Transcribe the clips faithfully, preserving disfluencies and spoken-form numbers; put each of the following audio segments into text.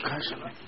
开始了。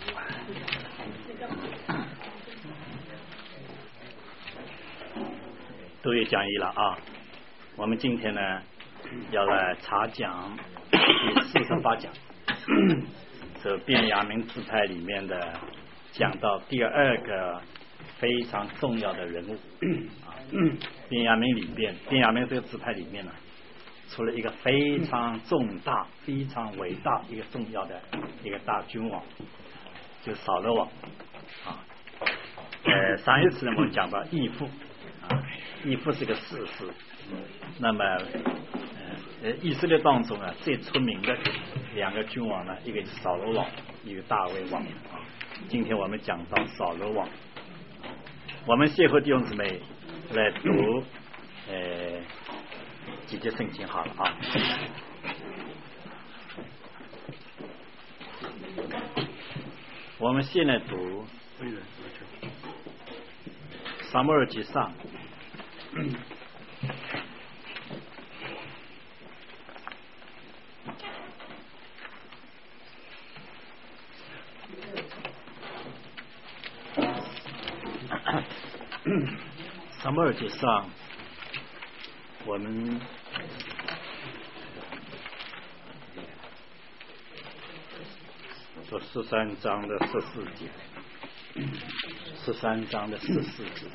都有讲义了啊！我们今天呢要来查讲第四十八讲，这便雅悯支派里面的讲到第二个非常重要的人物啊。便雅悯里边，便雅悯这个支派里面呢，出了一个非常重大、非常伟大、一个重要的一个大君王，就扫罗王啊。呃，上一次呢我们讲到义父啊，义父是个士师，那么呃以色列当中啊最出名的两个君王呢，一个是扫罗王，一个大卫王啊。今天我们讲到扫罗王，我们谢和弟兄姊妹来读呃几节圣经好了啊。我们现在读撒母耳记上撒母耳记上我们说十三章的十四节，十三章的十四节。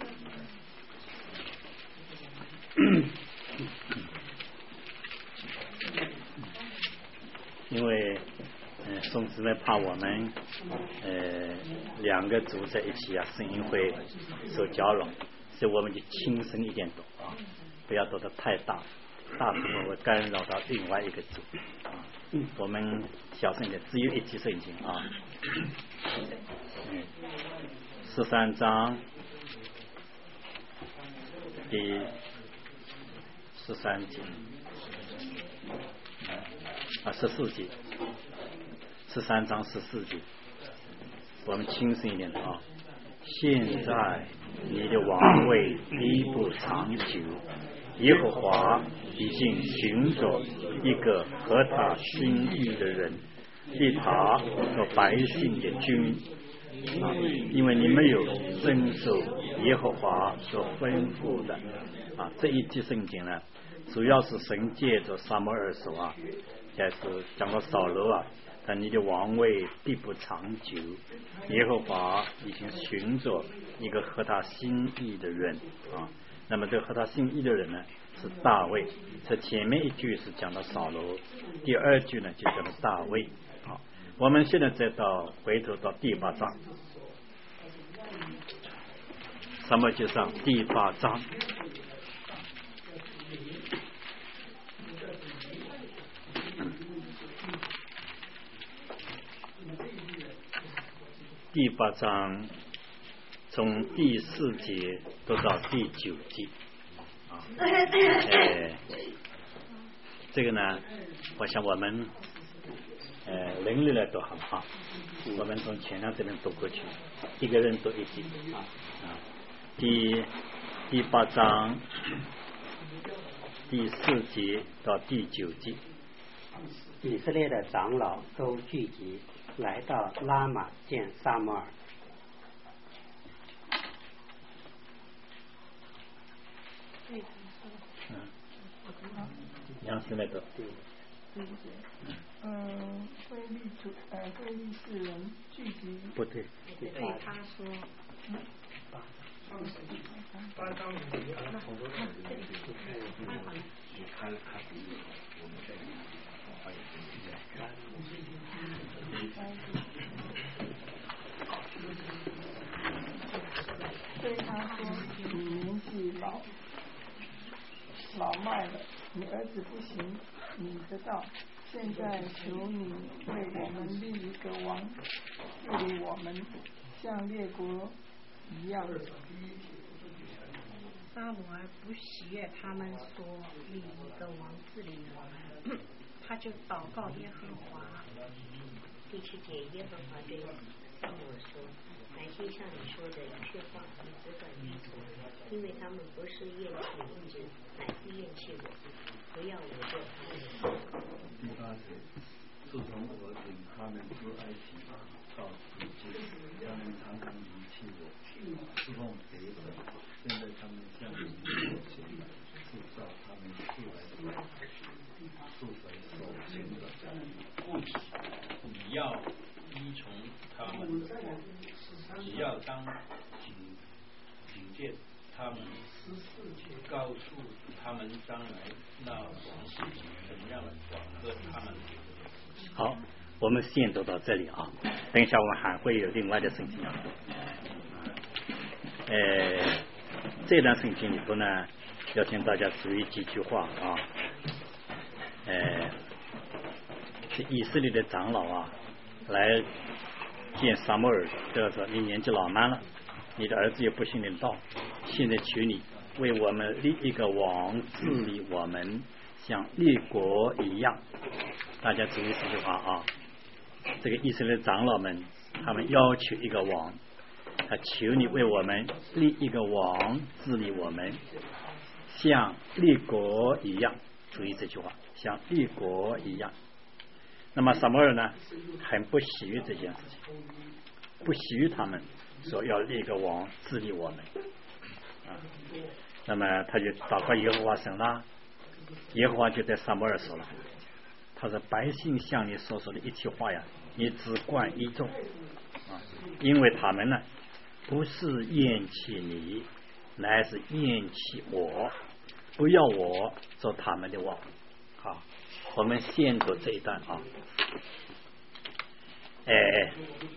因为呃宋姊妹怕我们呃两个组在一起啊，声音会受搅扰，所以我们就轻声一点读啊，不要读得太大，大部分会干扰到另外一个组啊。我们小声一点，只有一节圣经啊。嗯，十三章第十三节啊，十四节，十三章十四节，我们轻声一点的啊。现在你的王位必不长久，耶和华已经寻找一个合他心意的人，立他做百姓的君啊，因为你没有遵守耶和华所吩咐的啊。这一节圣经呢，主要是神借着撒母耳手啊，开始讲到扫罗啊，但你的王位必不长久，耶和华已经寻找一个合他心意的人啊。那么这个合他心意的人呢，是大卫。这前面一句是讲到扫罗，第二句呢就讲到大卫啊。我们现在再到回头到第八章，撒母耳记上第八章。第八章从第四节读到第九节啊，呃，这个呢，我想我们呃轮流来读好啊。我们从前两这边读过去，一个人读一节啊啊。第第八章第四节到第九节， 以色列的长老都聚集，来到拉玛见撒母耳。 嗯，杨师来读。 嗯，非利主呃非利士人聚集。 不对。 对他说。嗯。八章里面好多人这里也看了看我们这里还有对他说：“你年纪老老迈了，你儿子不行你的道。现在求你为我们立一个王，治理我们，像列国一样。” 撒母耳不喜悦他们说立一个王治理我们，他就祷告耶和华。 第七节，耶和华对撒母耳说：“百姓像你说的一切话，你只管依从，因为他们不是厌弃你主，乃是厌弃我，不要我做他们的。” 第八节，自从我领他他们出埃及到如今，他们常常离弃我，侍奉别神。现在他们向你所行的，是照他们素来素来所行的。 故此，你要依从他们的话，只要当警警戒他们，告诉他们将来那王是怎么样和他们。 好，我们先读到这里啊。等一下我们还会有另外的圣经啊。呃，这段圣经里头呢，要请大家注意几句话啊。呃，是以色列的长老啊，来见撒母耳，就说你年纪老迈了，你的儿子也不信你的道，现在求你为我们立一个王治理我们，像立国一样。大家注意这句话啊！这个以色列长老们，他们要求一个王，他求你为我们立一个王治理我们，像立国一样。注意这句话，像立国一样。那么撒母耳呢，很不喜悦这件事情，不喜悦他们说要立一个王治理我们啊。那么他就祷告耶和华神啦，耶和华就对撒母耳说了，他说百姓向你所说的一切话呀，你只管依重啊，因为他们呢不是厌弃你，乃是厌弃我，不要我做他们的王。好，我们先读这一段啊。哎，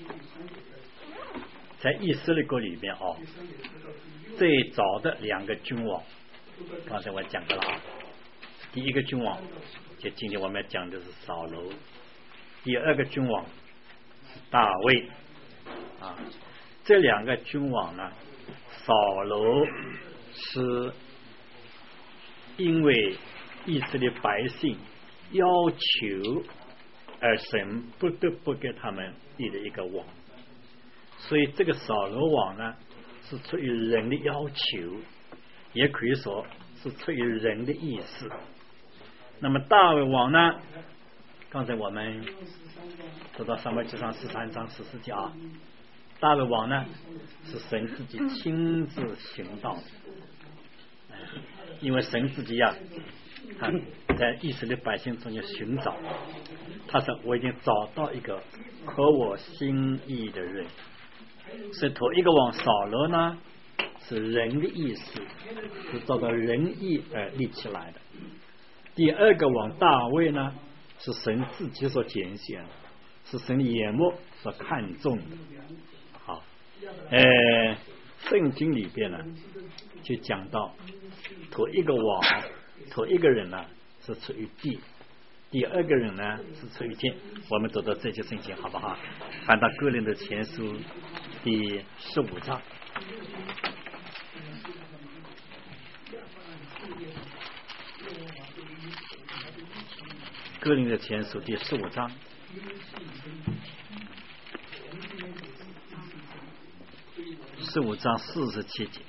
在以色列国里面啊，最早的两个君王，刚才我讲过了啊。第一个君王，就今天我们要讲的是扫罗；第二个君王是大卫啊。这两个君王呢，扫罗是因为以色列百姓要求，而神不得不给他们立了一个王，所以这个扫罗王呢，是出于人的要求，也可以说是出于人的意思。那么大卫王呢，刚才我们读到撒母耳记上十三章十四节啊，大卫王呢是神自己亲自行道的，因为神自己呀、啊，他在以色列百姓中间寻找，他说我已经找到一个合我心意的人。所以头一个王扫罗呢，是人的意思，是照着人意而立起来的。第二个王大卫呢，是神自己所拣选，是神的眼目所看重的。好，呃，圣经里边呢，就讲到头一个王，头一个人呢是出于地，第二个人呢是出于天。我们读到这些圣经好不好？翻到哥林多前书第十五章。哥林多前书第十五章，十五章四十七节。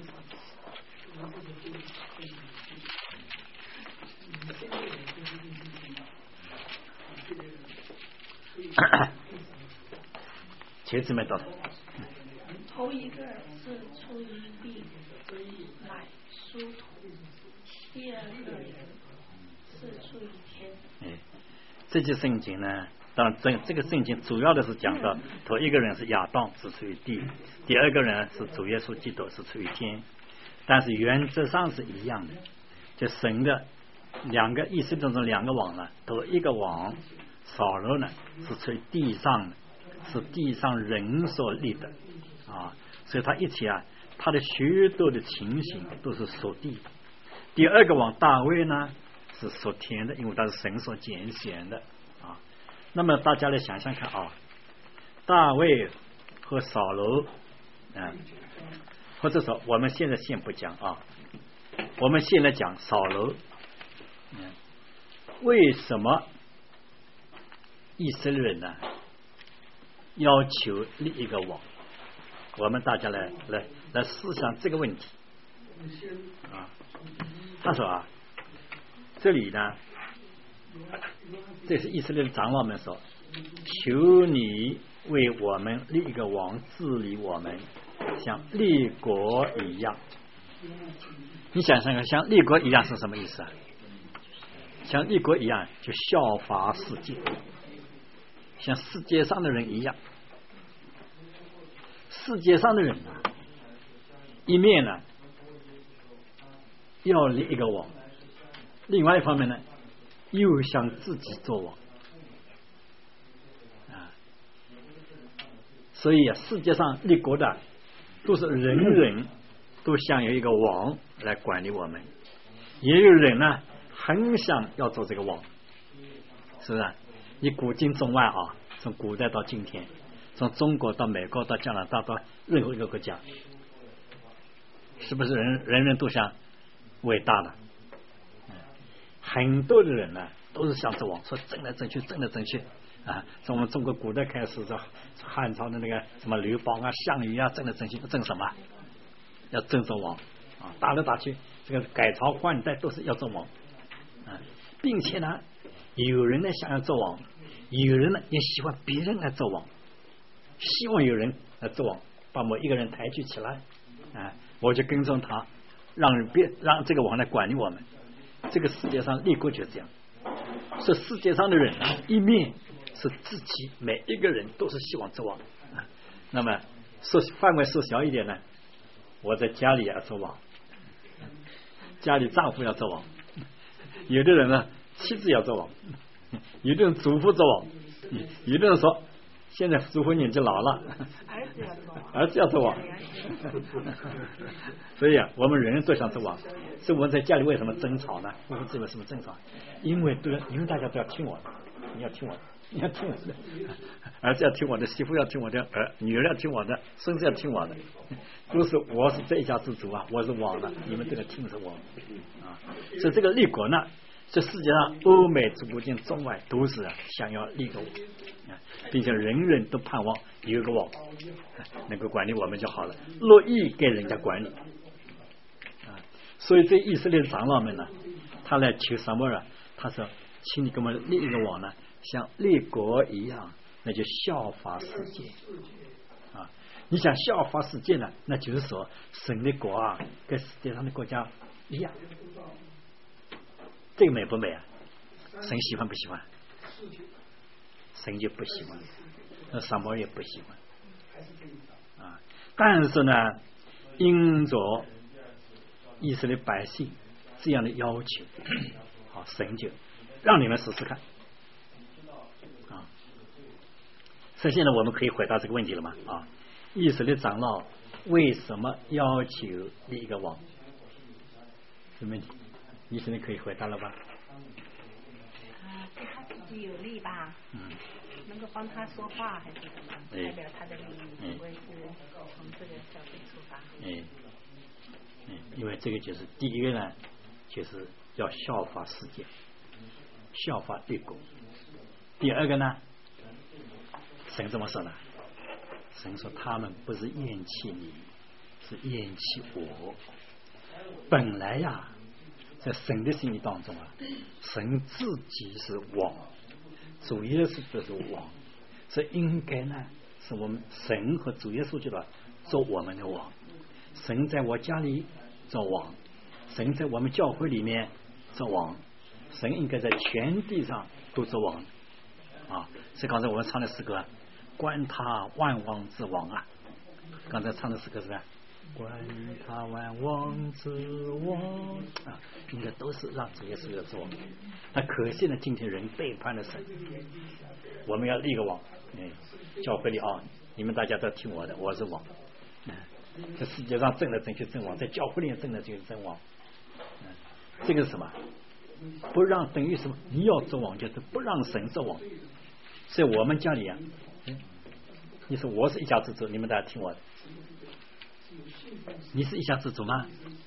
茄子没到。 头一个是出于地，乃属土；第二个是出于天。 哎，这节圣经呢，当然这这个圣经主要的是讲到头一个人是亚当，是出于地；第二个人是主耶稣基督，是出于天。但是原则上是一样的，就神的两个意思当中两个王呢，头一个王扫罗呢是出于地上的，是地上人所立的啊，所以他一起啊，他的许多的情形都是属地。第二个王大卫呢是属天的，因为他是神所拣选的啊。那么大家来想想看啊，大卫和扫罗啊，或者说我们现在先不讲啊，我们先来讲扫罗。嗯，为什么以色列人呢要求立一个王？我们大家来来来思想这个问题啊。他说啊，这里呢，这是以色列的长老们说， 求你为我们立一个王治理我们，像立国一样。你想想看，像立国一样是什么意思啊？像立国一样就效法世界，像世界上的人一样。世界上的人啊，一面呢要立一个王，另外一方面呢又想自己做王啊。所以啊，世界上立国的都是人人都想有一个王来管理我们，也有人呢很想要做这个王，是不是？你古今中外啊，从古代到今天，从中国到美国到加拿大到任何一个国家，是不是人人人都想伟大的？很多的人呢都是想做王，说争来争去争来争去啊。从我们中国古代开始，这汉朝的那个什么刘邦啊项羽啊，争来争去争什么？要争做王啊，打来打去，这个改朝换代都是要做王啊，并且呢有人呢想要做王，有人呢也喜欢别人来做王，希望有人来做王，把某一个人抬举起来啊，我就跟从他，让别让这个王来管理我们。这个世界上立国就是这样，是世界上的人啊，一面是自己每一个人都是希望做王啊，那么缩范围缩小一点呢，我在家里要做王，家里丈夫要做王，有的人呢妻子要做王，有的人祖父做王，有的人说现在祖父年纪老了， 儿子要做王， 儿子要做王。所以啊，我们人人都想做王。所以我们在家里为什么争吵呢？夫妇之间为什么争吵？因为对，因为大家都要听我的，你要听我的，你要听我的，儿子要听我的，媳妇要听我的，儿女儿要听我的，孙子要听我的，都是我是这一家之主啊，我是王的，你们都得听着我啊。所以这个立国呢，这世界上欧美古今中外都是想要立个王，并且人人都盼望有一个王能够管理我们就好了，乐意给人家管理啊。所以这以色列长老们呢，他来求撒母耳，他说请你给我们立一个王呢，像立国一样，那就效法世界啊。你想效法世界呢，那就是说神的国啊跟世界上的国家一样，这个美不美啊？神喜欢不喜欢？神就不喜欢，那撒母耳也不喜欢啊。但是呢，因着以色列百姓这样的要求，好，神就让你们试试看啊。所以现在我们可以回答这个问题了吗？啊，以色列长老为什么要求立一个王？这问题你现在可以回答了吧？ 啊，对他自己有利吧？ 嗯， 能够帮他说话还是什么？代表他的利益，不会是从这个角度出发。 嗯嗯，因为这个就是第一个呢，就是要效法世界，效法立国。第二个呢，神怎么说呢？神说他们不是厌弃你，是厌弃我。本来呀，在神的心意当中啊，神自己是王，主耶稣就是王，所以应该呢，是我们神和主耶稣就要做我们的王。神在我家里做王，神在我们教会里面做王，神应该在全地上都做王啊！所以刚才我们唱的诗歌，观他万王之王啊！刚才唱的诗歌是吧？观他万王之王啊，应该都是让主耶稣要做王。那可惜呢，今天人背叛了神，我们要立个王。嗯，教会里啊，你们大家都听我的，我是王。嗯，在世界上争来争去争王，在教会里面争来争去争王。嗯，这个是什么？不让等于什么？你要做王，就是不让神做王。所以我们家里啊，嗯，你说我是一家之主，你们大家听我的。你是一家之主吗？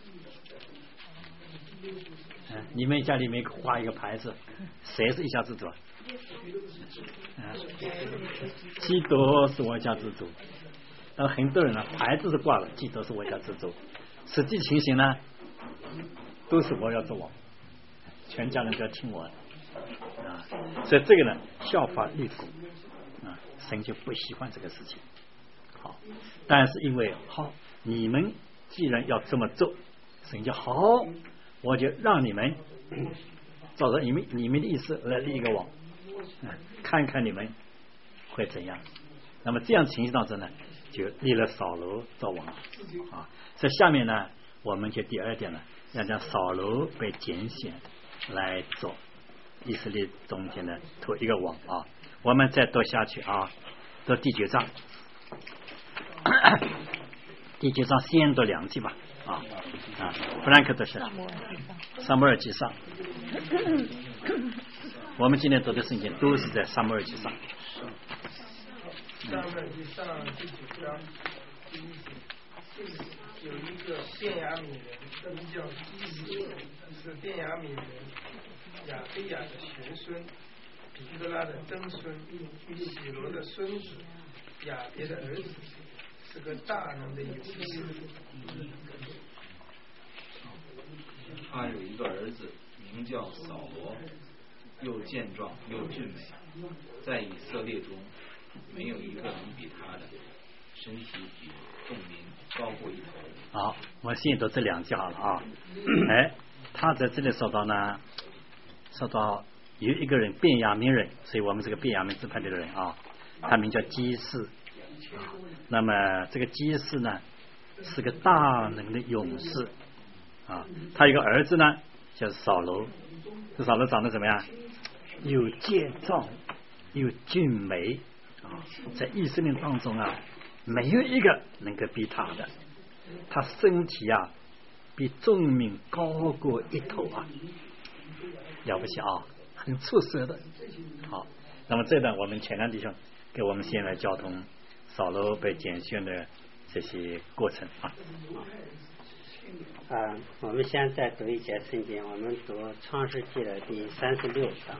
嗯，你们家里面挂一个牌子，谁是一家之主？啊，基督是我家之主。然后很多人呢，牌子是挂了，基督是我家之主，实际情形呢，都是我要做王，全家人都要听我的啊。所以这个呢，效法立国啊，神就不喜欢这个事情。好，但是因为好，你们既然要这么做，神就好，我就让你们照着你们你们的意思来立一个王，嗯，看看你们会怎样。那么这样情形当中呢，就立了扫罗做王啊。这下面呢，我们就第二点呢，要将扫罗被拣选来做以色列中间的头一个王啊。我们再读下去啊，读第九章，第九章先读两句吧啊啊，弗兰克读下去。撒母耳记上，我们今天读的圣经都是在撒母耳记上。 撒母耳记上第九章第一节，有一个便雅悯人，名叫基士，是便雅悯人亚非亚的玄孙，比斯拉的曾孙，喜罗的孙子，亚别的儿子，是个大能的勇士。 他有一个儿子，名叫扫罗，又健壮又俊美，在以色列中没有一个能比他的，身体比众民高过一头。 好，我先读这两句好了啊。哎，他在这里说到呢，说到有一个人便雅悯人，所以我们这个便雅悯支派的人啊，他名叫基士。那么这个基士呢，是个大能的勇士啊。他有个儿子呢，叫扫罗。这扫罗长得怎么样？有健壮，又俊美啊，在以色列当中啊，没有一个能够比他的。他身体啊，比众民高过一头啊，了不起啊，很出色的。好，那么这段我们前两弟兄给我们先来交通扫罗被拣选的这些过程啊。 啊，我们现在读一节圣经，我们读创世纪的第三十六章。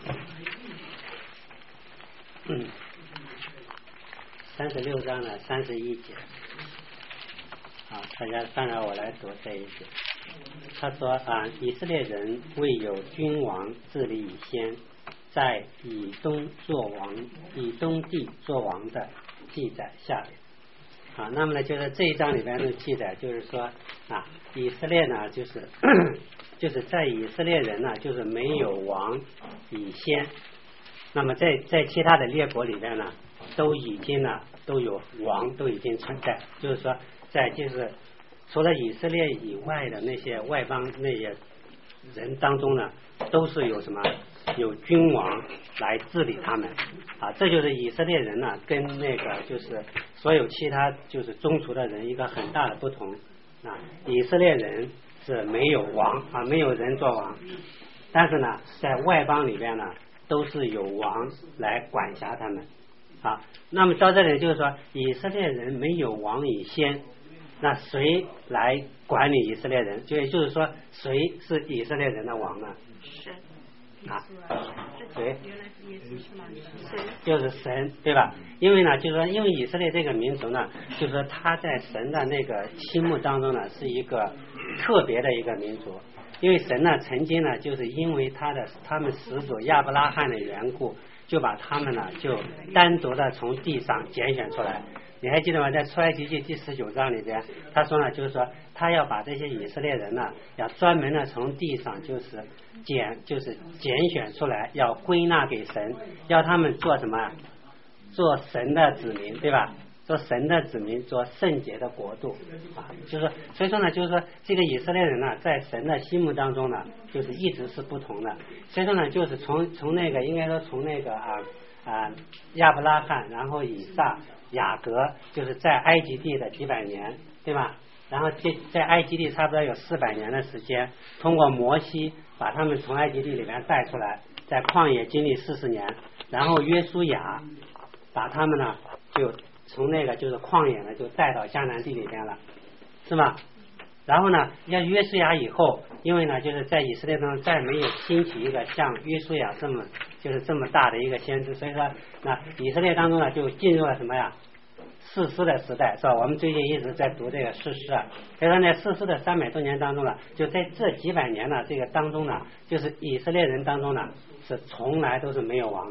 嗯，三十六章呢，三十一节。啊，大家当然我来读这一节。他说啊，以色列人未有君王治理以先，在以东作王，以东地作王的记载下来。啊，那么呢，就是这一章里边的记载，就是说啊，以色列呢，就是就是在以色列人呢，就是没有王以先，那么在在其他的列国里边呢，都已经呢都有王，都已经存在，就是说在就是除了以色列以外的那些外邦那些人当中呢，都是有什么有君王来治理他们啊，这就是以色列人呢跟那个就是所有其他就是宗族的人一个很大的不同啊，以色列人是没有王啊，没有人做王，但是呢在外邦里边呢都是有王来管辖他们啊。那么到这里就是说以色列人没有王以先，那谁来管理以色列人？就也就是说谁是以色列人的王呢？ 神啊，对， 原来是耶稣是吗？ 就是神，对吧？因为呢，就是说，因为以色列这个民族呢，就是说他在神的那个心目当中呢，是一个特别的一个民族。因为神呢，曾经呢，就是因为他的他们始祖亚伯拉罕的缘故，就把他们呢，就单独的从地上拣选出来。你还记得吗？在出埃及记第十九章里边，他说呢，就是说他要把这些以色列人呢，要专门的从地上就是拣，就是拣选出来，要归纳给神，要他们做什么？做神的子民，对吧？做神的子民，做圣洁的国度啊，就是说，所以说呢，就是说这个以色列人呢，在神的心目当中呢，就是一直是不同的。所以说呢，就是从从那个应该说从那个啊啊亚伯拉罕，然后以撒。雅各就是在埃及地的几百年，对吧？然后在在埃及地差不多有四百年的时间，通过摩西把他们从埃及地里面带出来，在旷野经历四十年，然后约书亚把他们呢就从那个就是旷野呢就带到迦南地里边了，是吧？然后呢，要约书亚以后，因为呢就是在以色列当中再没有兴起一个像约书亚这么就是这么大的一个先知，所以说那以色列当中呢就进入了什么呀？士师的时代，是吧？我们最近一直在读这个士师啊，所以说呢，士师的三百多年当中呢，就在这几百年呢，这个当中呢，就是以色列人当中呢，是从来都是没有王的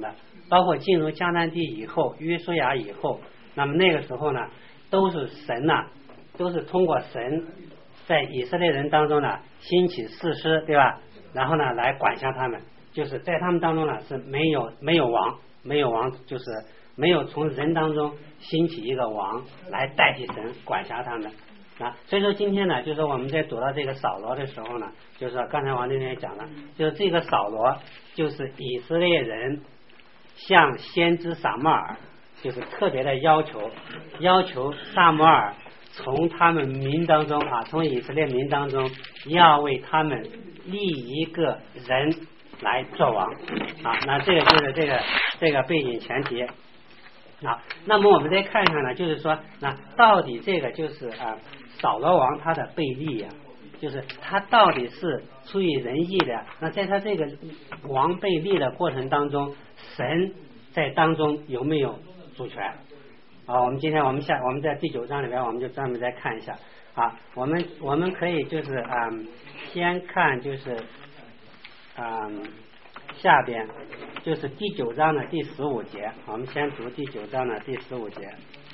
包括进入迦南地以后，约书亚以后，那么那个时候呢，都是神呐、啊，都是通过神在以色列人当中呢兴起士师，对吧？然后呢来管辖他们，就是在他们当中呢是没有没有王，没有王，就是没有从人当中兴起一个王来代替神管辖他们啊。所以说今天呢，就是我们在读到这个扫罗的时候呢，就是刚才王弟兄也讲了，就是这个扫罗就是以色列人向先知撒母耳就是特别的要求，要求撒母耳从他们民当中啊，从以色列民当中要为他们立一个人来做王啊。那这个就是这个这个背景前提啊。那么我们再看一看呢，就是说那到底这个就是啊扫罗王他的背立呀、啊，就是他到底是出于仁义的，那在他这个王背立的过程当中，神在当中有没有主权啊？我们今天我们下我们在第九章里边，我们就专门再看一下啊。我们我们可以就是嗯，先看就是嗯下边就是第九章的第十五节，我们先读第九章的第十五节。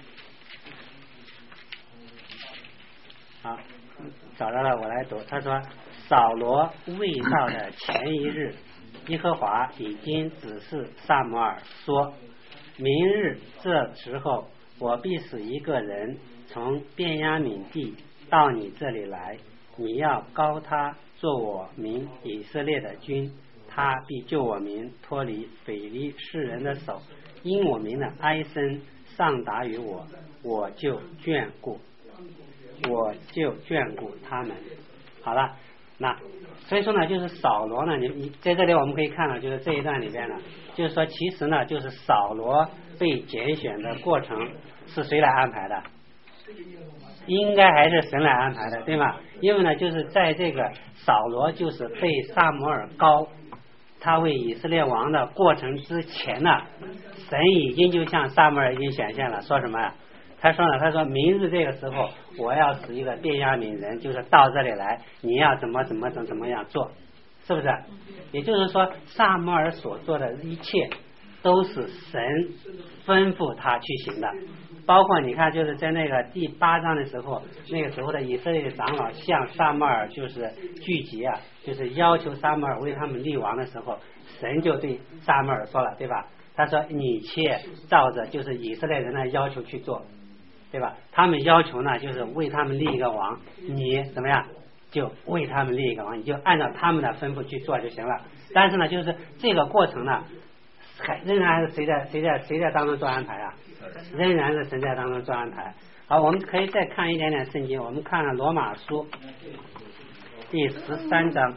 好，找到了，我来读。他说：“扫罗未到的前一日，耶和华已经指示撒母耳说，明日这时候，我必使一个人从便雅悯地到你这里来，你要膏他做我民以色列的君，他必救我民脱离非利士人的手，因我民的哀声上达于我，我就眷顾。”我就眷顾他们。好了，那所以说呢，就是扫罗呢，你你在这里我们可以看到，就是这一段里边呢，就是说其实呢，就是扫罗被拣选的过程是谁来安排的？应该还是神来安排的，对吗？因为呢，就是在这个扫罗就是被撒母耳膏他为以色列王的过程之前呢，神已经就向撒母耳已经显现了，说什么呀？他说呢，他说明日这个时候我要使一个便雅悯人，就是到这里来，你要怎么怎么怎么怎么样做，是不是？也就是说撒母耳所做的一切都是神吩咐他去行的，包括你看就是在那个第八章的时候，那个时候的以色列的长老向撒母耳就是聚集啊，就是要求撒母耳为他们立王的时候，神就对撒母耳说了，对吧？他说你切照着就是以色列人的要求去做，对吧？他们要求呢，就是为他们立一个王，你怎么样就为他们立一个王，你就按照他们的吩咐去做就行了。但是呢，就是这个过程呢，还仍然是谁在谁在谁在当中做安排啊？仍然是神在当中做安排。好，我们可以再看一点点圣经，我们看了罗马书第十三章。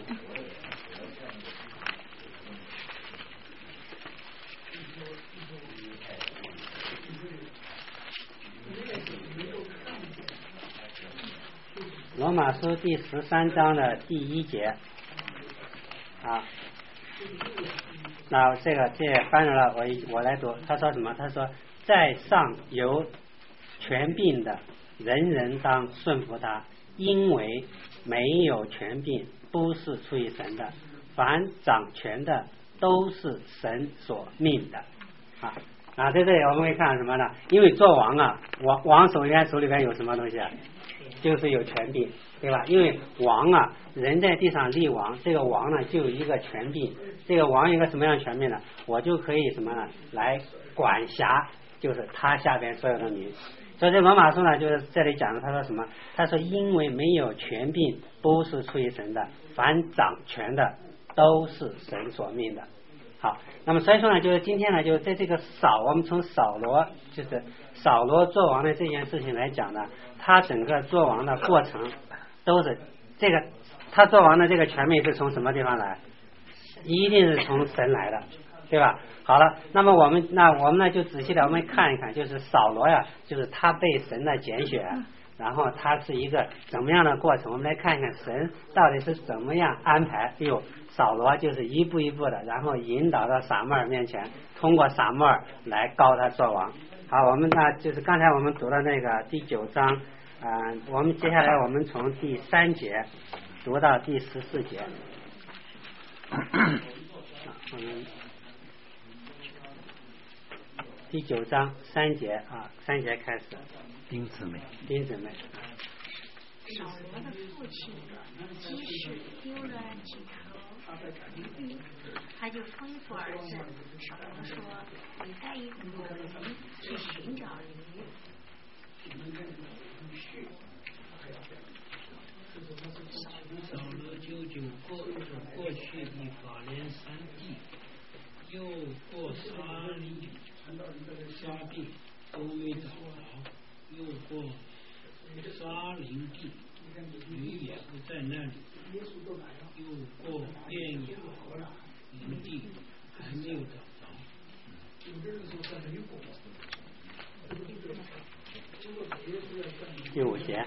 罗马书第十三章的第一节啊，那这个这也翻了了，我我来读。他说什么？他说在上有权柄的，人人当顺服他，因为没有权柄不是出于神的，凡掌权的都是神所命的啊。啊，在这里我们会看到什么呢？因为做王啊，王王首先手里边有什么东西啊？就是有权柄，对吧？因为王啊，人在地上立王，这个王呢就有一个权柄，这个王有一个什么样的权柄呢？我就可以什么呢？来管辖，就是他下边所有的民。所以这罗马书呢，就是这里讲的，他说什么？他说因为没有权柄不是出于神的，凡掌权的都是神所命的。好，那么所以说呢，就是今天呢，就是在这个扫，我们从扫罗就是扫罗做王的这件事情来讲呢，他整个做王的过程都是这个，他做王的这个权柄是从什么地方来？一定是从神来的，对吧？好了，那么我们那我们呢就仔细的我们看一看，就是扫罗呀，就是他被神的拣选，然后他是一个怎么样的过程？我们来看一看神到底是怎么样安排。哎呦，扫罗就是一步一步的，然后引导到撒母耳面前，通过撒母耳来膏他做王。好，我们呢就是刚才我们读的那个第九章，啊、呃，我们接下来我们从第三节读到第十四节。我们第九章三节啊，三节开始。 丁姊妹， 丁姊妹。 扫罗的父亲即使丢了几头驴，他就吩咐儿子扫罗说：“你带一股人去寻找驴。” 扫罗舅舅过过去的法莲山地，又过沙林沙地，都没找着，又过沙林地，驴也不在那里，又过便雅林地，还没有找着。 第五节。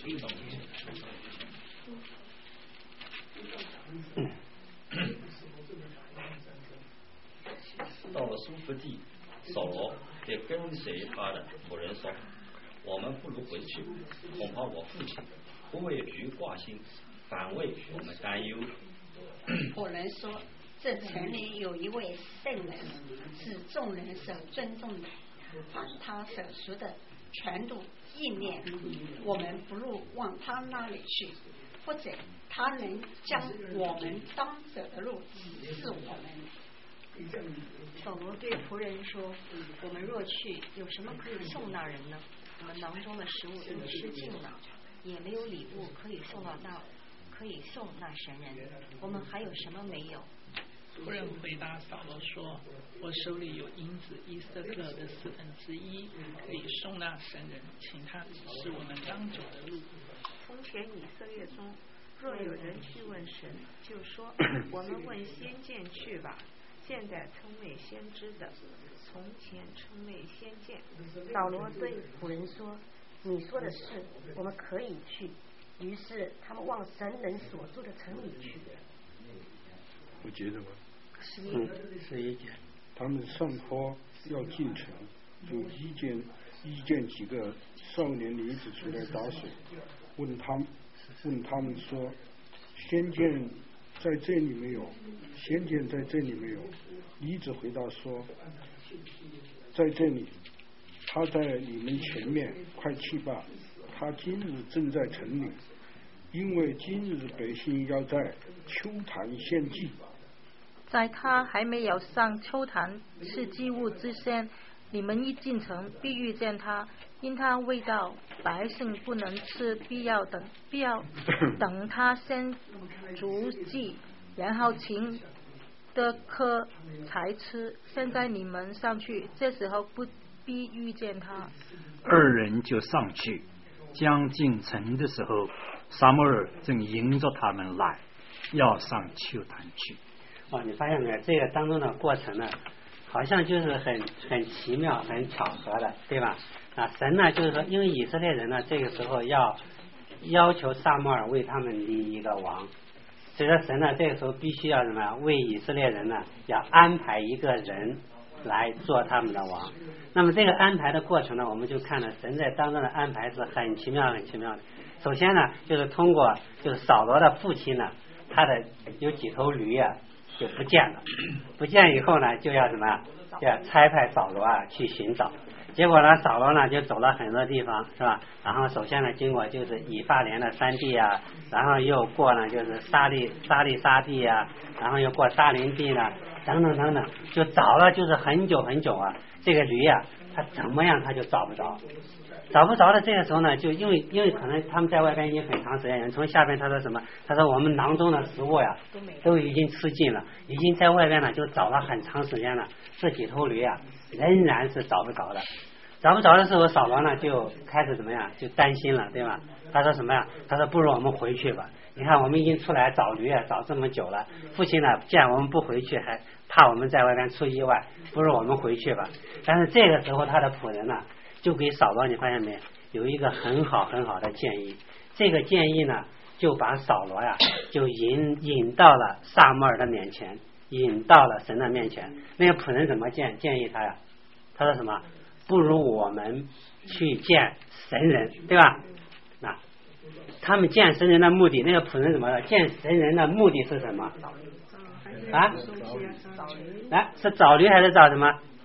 到了苏弗地，扫罗也跟随他的仆人说：“我们不如回去，恐怕我父亲不为驴挂心，反为我们担忧。” 仆人说：“这城里有一位圣人，是众人所尊重的，凡他所说的全都应验。我们不如往他那里去，或者他能将我们当走的路指示我们。” 扫罗对仆人说：“我们若去，有什么可以送那人呢？我们囊中的食物都吃尽了，也没有礼物可以送到那，可以送那神人。我们还有什么没有？” 仆人回答扫罗说：“我手里有银子一色克的四分之一，可以送那神人，请他指示我们当走的路。” 从前以色列中，若有人去问神，就说：“我们问先见去吧。”现在称为先知的，从前称为先见。 扫罗对仆人说：“你说的是，我们可以去。”于是他们往神人所住的城里去。 我记得吗？ 十一，十一节。 他们上坡要进城，就遇见遇见几个少年女子出来打水，问他们问他们说：“先见在这里没有？先见在这里没有？”女子回答说：“在这里。他在你们前面，快去吧。他今日正在城里，因为今日百姓要在秋坛献祭。” 在他还没有上秋坛吃祭物之前，你们一进城必遇见他，因他未到，百姓不能吃，必要等必要等他先足祭，然后请的颗才吃。现在你们上去，这时候不必遇见他。 二人就上去，将进城的时候，撒母耳正迎着他们来，要上秋坛去。 哦，你发现没有？这个当中的过程呢，好像就是很很奇妙、很巧合的，对吧？啊，神呢，就是说，因为以色列人呢，这个时候要要求撒母耳为他们立一个王，所以说神呢，这个时候必须要什么呀？为以色列人呢，要安排一个人来做他们的王。那么这个安排的过程呢，我们就看到神在当中的安排是很奇妙、很奇妙的。首先呢，就是通过就是扫罗的父亲呢，他的有几头驴啊。就不见了，不见以后呢，就要什么？就要差派扫罗啊去寻找。结果呢，扫罗呢就走了很多地方，是吧？然后首先呢，经过就是以法莲的山地啊，然后又过呢就是沙利沙利沙地啊，然后又过沙林地呢，等等等等，就找了就是很久很久啊。这个驴啊，他怎么样他就找不着。找不着的这个时候呢，就因为因为可能他们在外边已经很长时间，从下边他说什么？他说我们囊中的食物呀，都已经吃尽了，已经在外边呢就找了很长时间了。这几头驴啊，仍然是找不着的。找不着的时候，扫罗呢就开始怎么样？就担心了，对吧？他说什么呀？他说不如我们回去吧。你看我们已经出来找驴啊，找这么久了，父亲呢见我们不回去，还怕我们在外边出意外，不如我们回去吧。但是这个时候他的仆人呢，就给扫罗，你发现没有一个很好很好的建议？这个建议呢，就把扫罗呀，就引引到了撒母耳的面前，引到了神的面前。那个仆人怎么建建议他呀？他说什么？不如我们去见神人，对吧？那他们见神人的目的，那个仆人怎么了？见神人的目的是什么？啊？啊，是找驴还是找什么？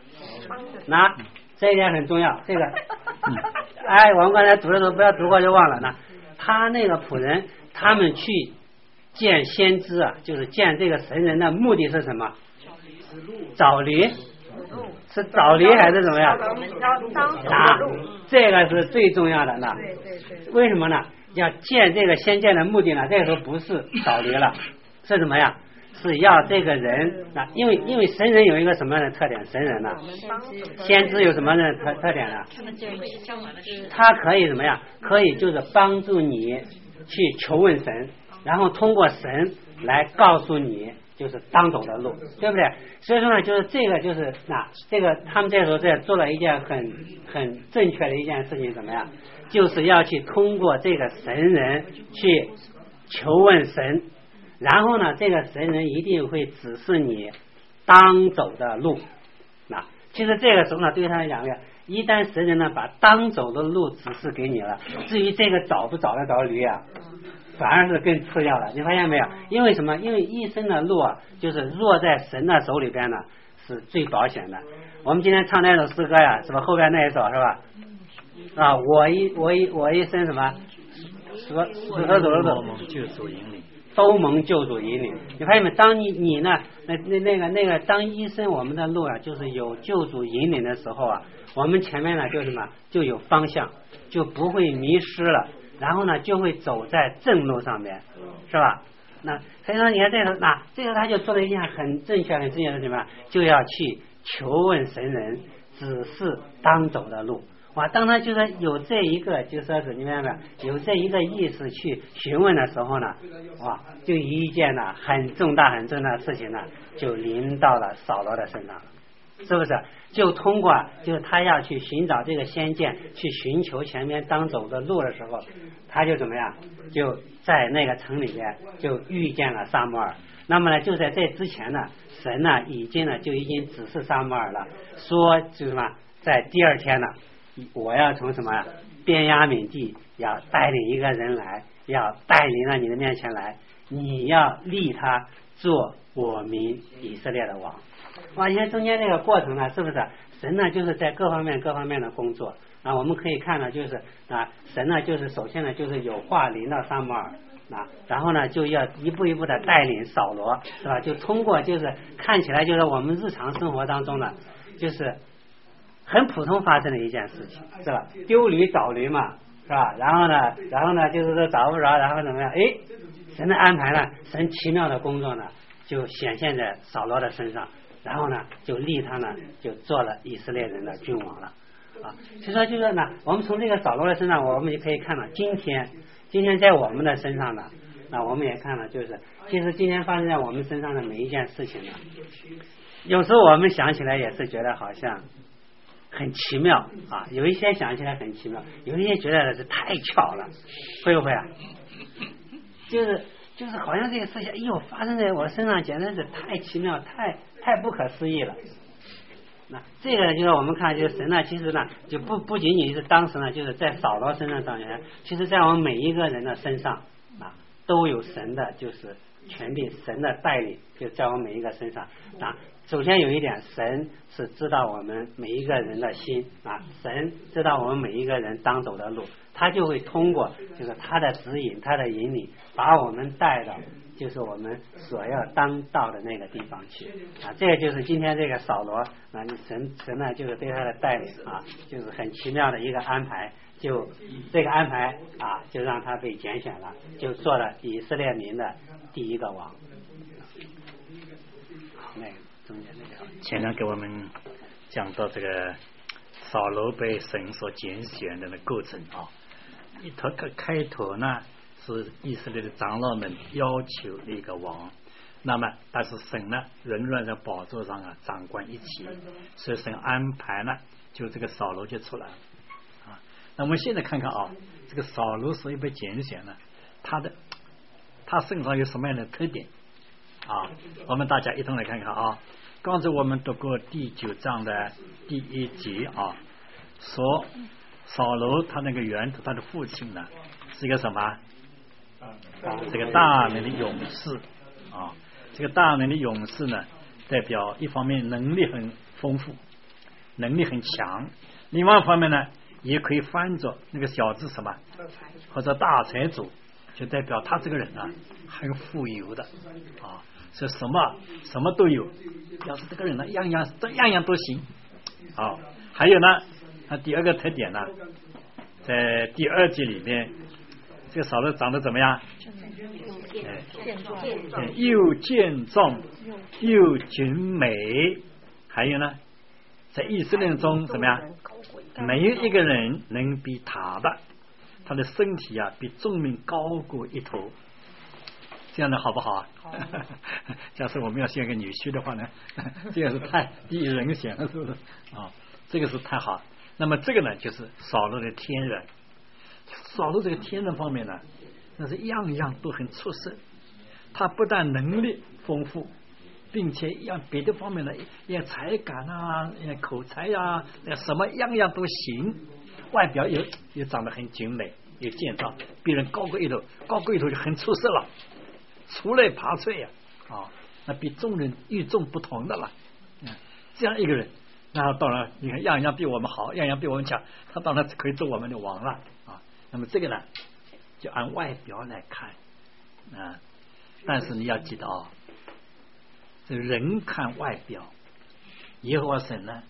那这一点很重要，这个，哎，我们刚才读的时候不要读过就忘了。那他那个仆人，他们去见先知啊，就是见这个神人的目的是什么？找驴，是找驴还是怎么样？啊，这个是最重要的呢。为什么呢？要见这个先见的目的呢？这个时候不是找驴了，是什么呀？是要这个人啊，因为因为神人有一个什么样的特点？神人呢，先知有什么样的特特点呢？他可以怎么样？可以就是帮助你去求问神，然后通过神来告诉你就是当走的路，对不对？所以说呢，就是这个就是那这个他们这时候在做了一件很很正确的一件事情，怎么样？就是要去通过这个神人去求问神，然后呢，这个神人一定会指示你当走的路。那其实这个时候呢，对他来讲，一旦神人呢把当走的路指示给你了，至于这个找不找得着驴啊，反而是更次要的。你发现没有？因为什么？因为一生的路啊，就是落在神的手里边呢，是最保险的。我们今天唱那首诗歌呀，是吧？后边那一首是吧？啊，我一我一我一生什么？死死和走的走， 救主引领， 都蒙救主引领。你发现没？当你你呢，那那那个那个，当一生我们的路啊，就是有救主引领的时候啊，我们前面呢就什么就有方向，就不会迷失了。然后呢，就会走在正路上面，是吧？那所以说，你看这个，那这个他就做了一件很正确、很正确的什么？就要去求问神人，指示当走的路。哇，当他就是有这一个，就说是你明白没有？有这一个意识去询问的时候呢，哇，就一件呢很重大、很重大的事情呢，就临到了扫罗的身上了。是不是？就通过就是他要去寻找这个先见，去寻求前面当走的路的时候，他就怎么样？就在那个城里边就遇见了撒母耳。那么呢，就在这之前呢，神呢已经呢就已经指示撒母耳了，说就是什么，在第二天呢，我要从什么呀？便雅悯地要带领一个人来，要带领到你的面前来，你要立他做我民以色列的王。哇，你看中间这个过程呢，是不是神呢就是在各方面各方面的工作啊？我们可以看呢，就是啊，神呢就是首先呢就是有话临到撒母耳啊，然后呢就要一步一步的带领扫罗，是吧？就通过就是看起来就是我们日常生活当中呢，就是很普通发生的一件事情，是吧？丢驴找驴嘛，是吧？然后呢，然后呢就是说找不着，然后怎么样？哎，神的安排呢，神奇妙的工作呢，就显现在扫罗的身上。然后呢，就立他呢，就做了以色列人的君王了啊。所以说，就是呢，我们从这个扫罗的身上，我们也可以看到，今天，今天在我们的身上呢，那我们也看到，就是其实今天发生在我们身上的每一件事情呢，有时候我们想起来也是觉得好像很奇妙啊，有一些想起来很奇妙，有一些觉得是太巧了，会不会啊？就是就是好像这个事情，哎呦，发生在我身上，简直是太奇妙，太。太不可思议了。那这个就是我们看，就是神呢，其实呢，就不不仅仅是当时呢，就是在扫罗身上上面，其实在我们每一个人的身上啊，都有神的，就是权柄，神的带领，就在我们每一个身上啊。首先有一点，神是知道我们每一个人的心啊，神知道我们每一个人当走的路，他就会通过就是他的指引，他的引领，把我们带到。就是我们所要当到的那个地方去啊，这个就是今天这个扫罗啊，神神呢就是对他的带领啊，就是很奇妙的一个安排，就这个安排啊，就让他被拣选了，就做了以色列民的第一个王。那个中间那个前面给我们讲到这个扫罗被神所拣选的那个过程啊，一头个开头呢。是以色列的长老们要求一个王，那么但是神呢仍然在宝座上啊掌管一切，所以神安排呢就这个扫罗就出来了啊。那我们现在看看啊，这个扫罗所以被拣选呢，他的他身上有什么样的特点啊？我们大家一同来看看啊。刚才我们读过第九章的第一节啊，说扫罗他那个源头，他的父亲呢是一个什么？这个大能的勇士啊，这个大能的勇士呢，代表一方面能力很丰富， 能力很强。另外一方面呢，也可以翻作那个小字什么，或者大财主，就代表他这个人啊很富有的啊，是什么什么都有，表示这个人呢样样这样样都行啊。还有呢，他第二个特点呢，在第二节里面，这个扫罗长得怎么样？哎，又健壮又俊美。还有呢，在以色列人中怎么样？没有一个人能比他的，他的身体啊比众民高过一头。这样的好不好啊？好。假设我们要选个女婿的话呢，这个是太第一人选了，是不是啊？这个是太好。那么这个呢，就是扫罗的天人。扫罗这个天人方面呢，那是样样都很出色。他不但能力丰富，并且让别的方面呢，也才干啊，也口才呀、啊，什么样样都行。外表也也长得很俊美，也健壮，比人高过一头，高过一头就很出色了，出类拔萃呀、啊！啊，那比众人与众不同的了。嗯，这样一个人，那当然你看样样比我们好，样样比我们强，他当然可以做我们的王了啊。那么这个呢，就按外表来看啊，但是你要记得啊、哦，这人看外表，耶和华神呢，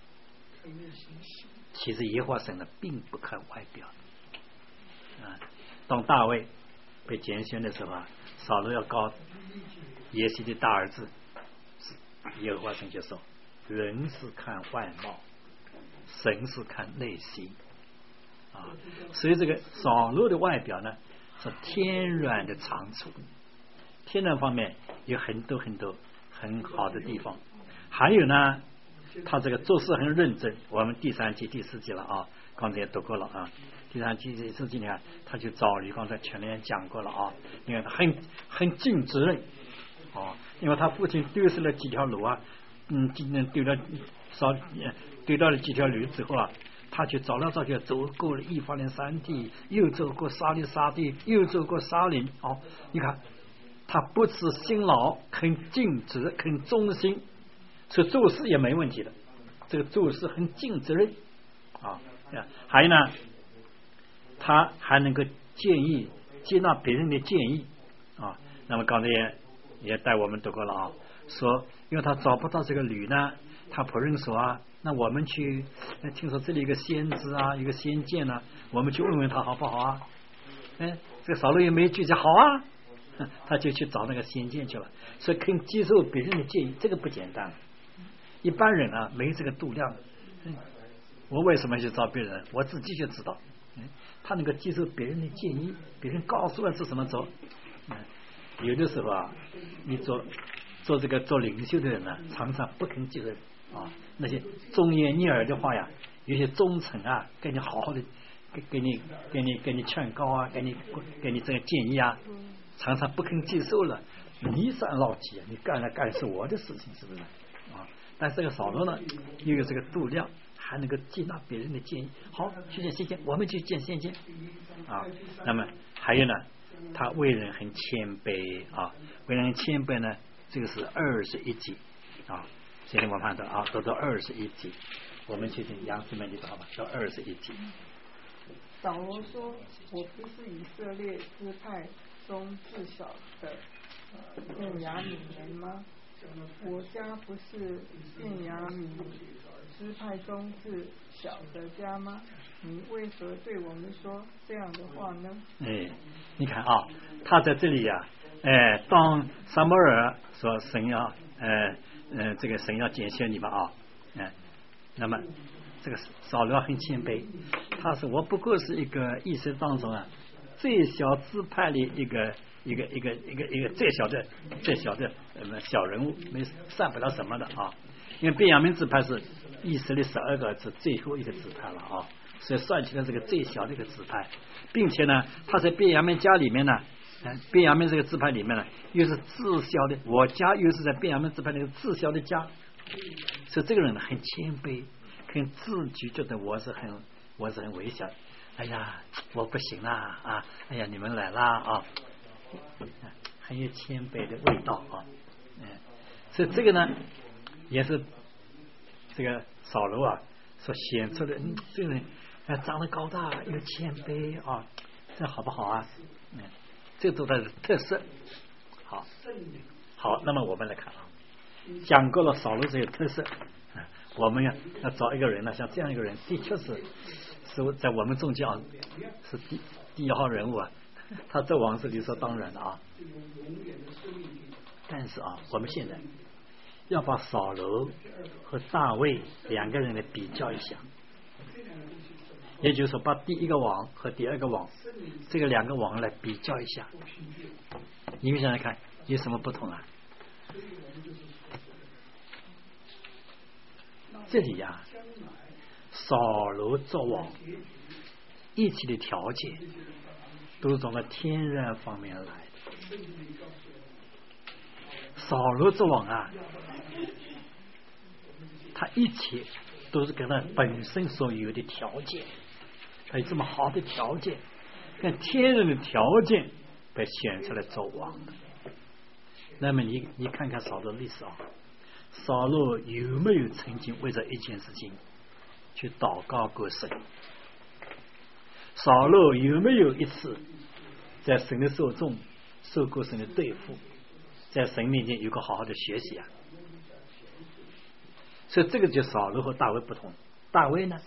其实耶和华神呢并不看外表啊。当大卫被拣选的时候啊，扫罗要告耶西的大儿子，耶和华神就说：人是看外貌，神是看内心啊。所以这个扫罗的外表呢，是天然的长处，天然方面有很多很多很好的地方。还有呢，他这个做事很认真。我们第三季第四季了啊，刚才也读过了啊。第三季第四季呢，他就照例刚才前面讲过了啊。因为他很很尽责任啊，因为他父亲丢失了几条路啊，嗯，今天丢了少丢到了几条驴之后啊，他去找来找去，走过了以法莲山地，又走过沙利沙地，又走过沙林。哦，你看他不辞辛劳，肯尽职，肯忠心，所以做事也没问题的。这个做事很尽责任啊。还有呢，他还能够建议接纳别人的建议啊。那么刚才也也带我们读过了啊，说因为他找不到这个驴呢，他仆人说啊，那我们去，听说这里有个先知啊，一个先见呢、啊，我们去问问他好不好啊？哎，这个扫罗也没拒绝，好啊，他就去找那个先见去了。所以肯接受别人的建议，这个不简单。一般人啊没这个度量。嗯，我为什么去找别人？我自己就知道。嗯，他能够接受别人的建议，别人告诉我是什么走。嗯，有的时候啊，你做做这个做领袖的人呢，常常不肯接受啊那些忠言逆耳的话呀，有些忠臣啊，给你好好的给给你给你给你劝告啊，给你给你这个建议啊，常常不肯接受了，你算老几啊？你干了干是我的事情，是不是啊？但是这个扫罗呢，又有这个度量，还能够接纳别人的建议。好，去见先见，我们去见先见啊。那么还有呢，他为人很谦卑啊，为人很谦卑呢，这个是二十一集啊。现在我们看到啊，读到二十一集，我们去听杨子们，你知道吧？到二十一集。 扫罗说：“我不是以色列支派中最小的便雅悯人吗？我家不是便雅悯支派中最小的家吗？你为何对我们说这样的话呢？” 哎，你看啊，他在这里呀、啊，哎，当撒母耳说神要，呃呃，这个神要拣选你们啊，哎，那么这个扫罗很谦卑，他说我不过是一个一生当中啊最小支派的一个一个一个一个一个最小的最小的呃小人物，没算不了什么的啊。因为便雅悯支派是以色列十二个是最后一个支派了啊，所以算起来这个最小的一个支派，并且呢，他在便雅悯家里面呢，便雅悯这个支派里面呢，又是至小的，我家又是在便雅悯支派那个至小的家，所以这个人呢很谦卑，很自觉，觉得我是很我是很微小，哎呀，我不行啦啊，哎呀，你们来啦啊，很有谦卑的味道啊，嗯，所以这个呢也是这个扫罗啊，所显出的，嗯，这个人啊长得高大又谦卑啊，这好不好啊？嗯，这都他的特色。好，好，那么我们来看啊，讲过了扫罗这些特色，啊，我们要要找一个人呢，像这样一个人，的确是是在我们中间啊是第第一号人物啊，他做王是理所当然的啊。但是啊，我们现在要把扫罗和大卫两个人来比较一下，也就是说把第一个王和第二个王这个两个王来比较一下，你们想想看有什么不同啊？这里呀、啊，扫罗做王一切的条件都是从个天然方面来的。扫罗做王啊，他一切都是跟他本身所有的条件，他有这么好的条件，跟天然的条件被选出来做王的。那么你你看看扫罗的历史啊，扫罗有没有曾经为这一件事情去祷告过神？扫罗有没有一次在神的手中受过神的对付，在神面前有个好好的学习啊？所以这个就扫罗和大卫不同。大卫呢，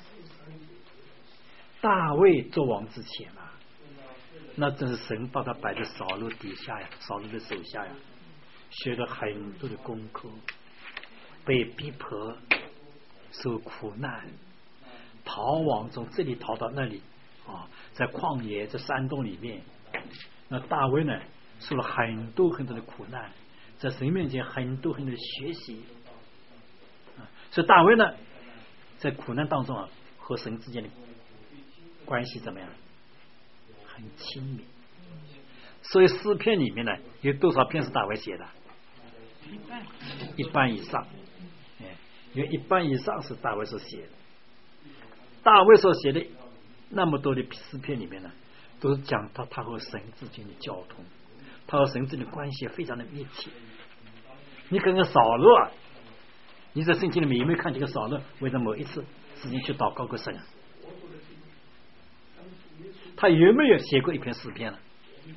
大卫做王之前啊，那真是神把他摆在扫罗底下呀，扫罗的手下呀，学了很多的功课，被逼迫，受苦难，逃亡，从这里逃到那里啊，在旷野在山洞里面，那大卫呢受了很多很多的苦难，在神面前很多很多的学习啊，所以大卫呢在苦难当中啊，和神之间的关系怎么样？很亲密。所以诗篇里面呢，有多少篇是大卫写的？一半，一半以上。哎，因为一半以上是大卫所写的。大卫所写的那么多的诗篇里面呢，都是讲到他和神之间的交通，他和神之间的关系非常的密切。你看看扫罗啊，你在圣经里面有没有看见个扫罗为了某一次事情去祷告过神啊？他有没有写过一篇诗篇呢？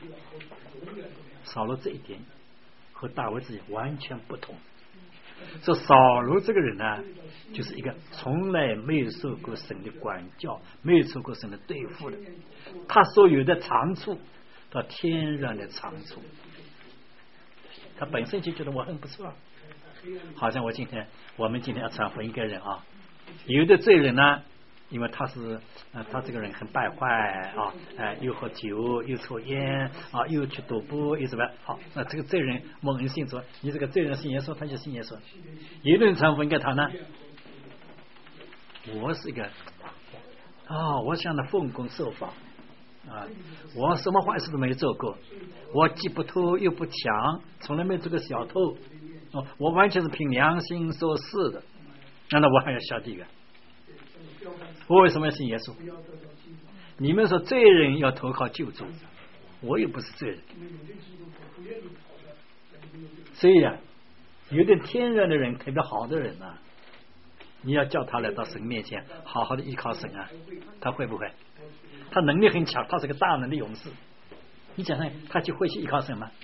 扫罗这一点和大卫之间完全不同。说扫罗这个人呢，就是一个从来没有受过神的管教，没有受过神的对付的，他所有的长处到天然的长处，他本身就觉得我很不错。好像我今天我们今天要传福音给人啊，有的罪人呢，因为他是呃他这个人很败坏啊，呃又喝酒又抽烟啊，又去赌博又怎么样？好，那这个罪人蒙人信主，你这个罪人信耶稣，他就信耶稣。有的人传福音给他呢，我是一个啊，我想的奉公守法啊，我什么坏事都没做过，我既不偷又不抢，从来没做过小偷，哦，我完全是凭良心做事的。难道我还要下地狱？我为什么要信耶稣？你们说罪人要投靠救主，我又不是罪人。所以啊，有点天然的人，特别好的人啊，你要叫他来到神面前好好的依靠神啊，他会不会？他能力很强，他是个大能的勇士，你想想他就会去依靠神吗？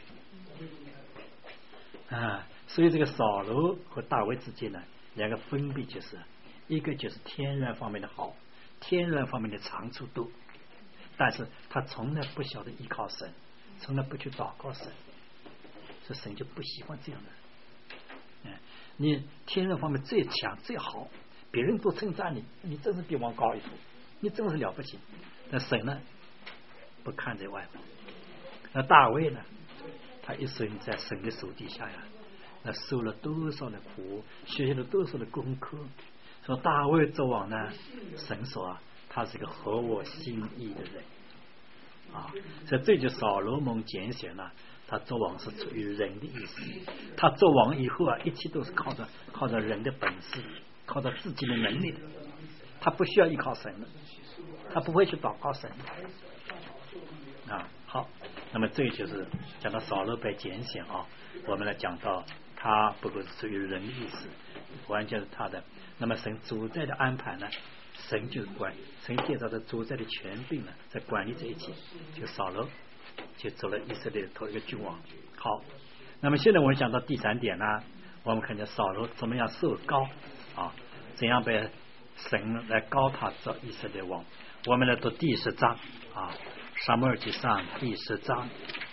啊，所以这个扫罗和大卫之间呢，两个分别就是一个就是天然方面的好，天然方面的长处多，但是他从来不晓得依靠神，从来不去祷告神，所以神就不喜欢这样的。嗯，你天然方面最强最好，别人都称赞你，你真是比王高一头，你真是了不起。那神呢，不看在外面。那大卫呢，他一生在神的手底下呀，那受了多少的苦，学习了多少的功课。说大卫做王呢，神说啊，他是个合我心意的人啊，所以这就扫罗蒙拣选了他做王是出于人的意思。他做王以后啊，一切都是靠着靠着人的本事，靠着自己的能力的，他不需要依靠神的，他不会去祷告神啊。好，那么这就是讲到扫罗被拣选啊，我们来讲到他不过是出于人的意思， 完全是他的。那么神主宰的安排呢？神就是管，神介绍的主宰的权柄呢，在管理这一切。就扫罗就做了以色列的头一个君王。好，那么现在我们讲到第三点呢，我们看见扫罗怎么样受膏啊，怎样被神来膏他做以色列王。我们来读第十章啊，撒母耳记上第十章，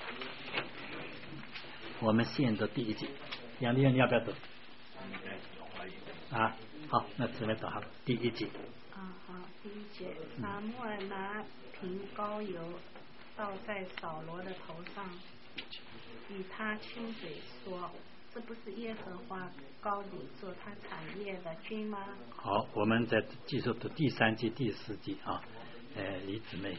我们先读第一节。杨丽，你要不要读？啊，好，那准备读好第一节。 啊，好，第一节，撒母耳拿瓶膏油倒在扫罗的头上，与他亲嘴说：“这不是耶和华膏你做他产业的君吗？” 好，我们再继续读第三节、第四节啊。呃，李姊妹。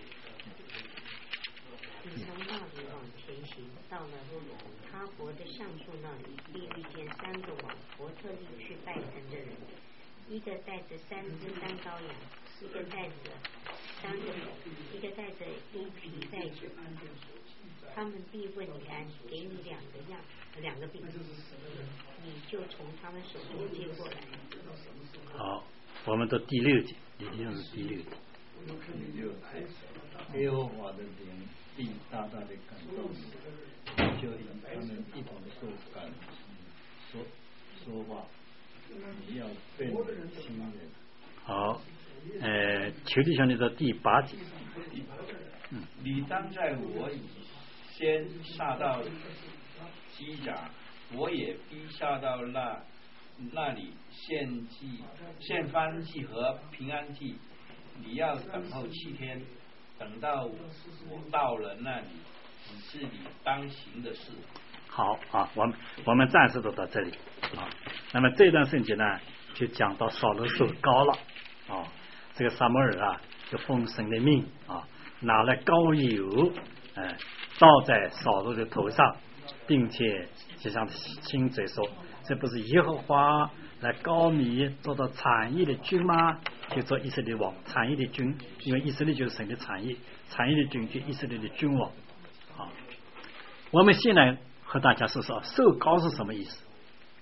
你从那里往前行，到了哈伯的橡树那里，必遇见三个往伯特利去拜神的人，一个带着三只山羔羊，一个带着三个狗，一个带着一匹带子。他们必问你安，给你两个样，两个饼，你就从他们手中接过来。 好，我们到第六节，一定是第六节。 第六节，耶和华的灵必大大的感动你，就引他们一同受感说说话，你要变亲人。 好，呃，求弟兄弟的第八节。 嗯，你当在我以先下到基甲，我也必下到那那里献祭、献燔祭和平安祭。你要等候七天，等到我到了那里，你是你当行的事。 好啊，我们我们暂时都到这里啊。那么这段圣经呢，就讲到扫罗受膏了啊。这个撒母耳啊，就奉神的命啊，拿了膏油，哎、呃，倒在扫罗的头上，并且就像亲嘴说：“这不是耶和华来膏你做到产业的君吗？”就做以色列王，产业的君，因为以色列就是神的产业，产业的君就以色列的君王。啊，我们现在和大家说说受膏是什么意思？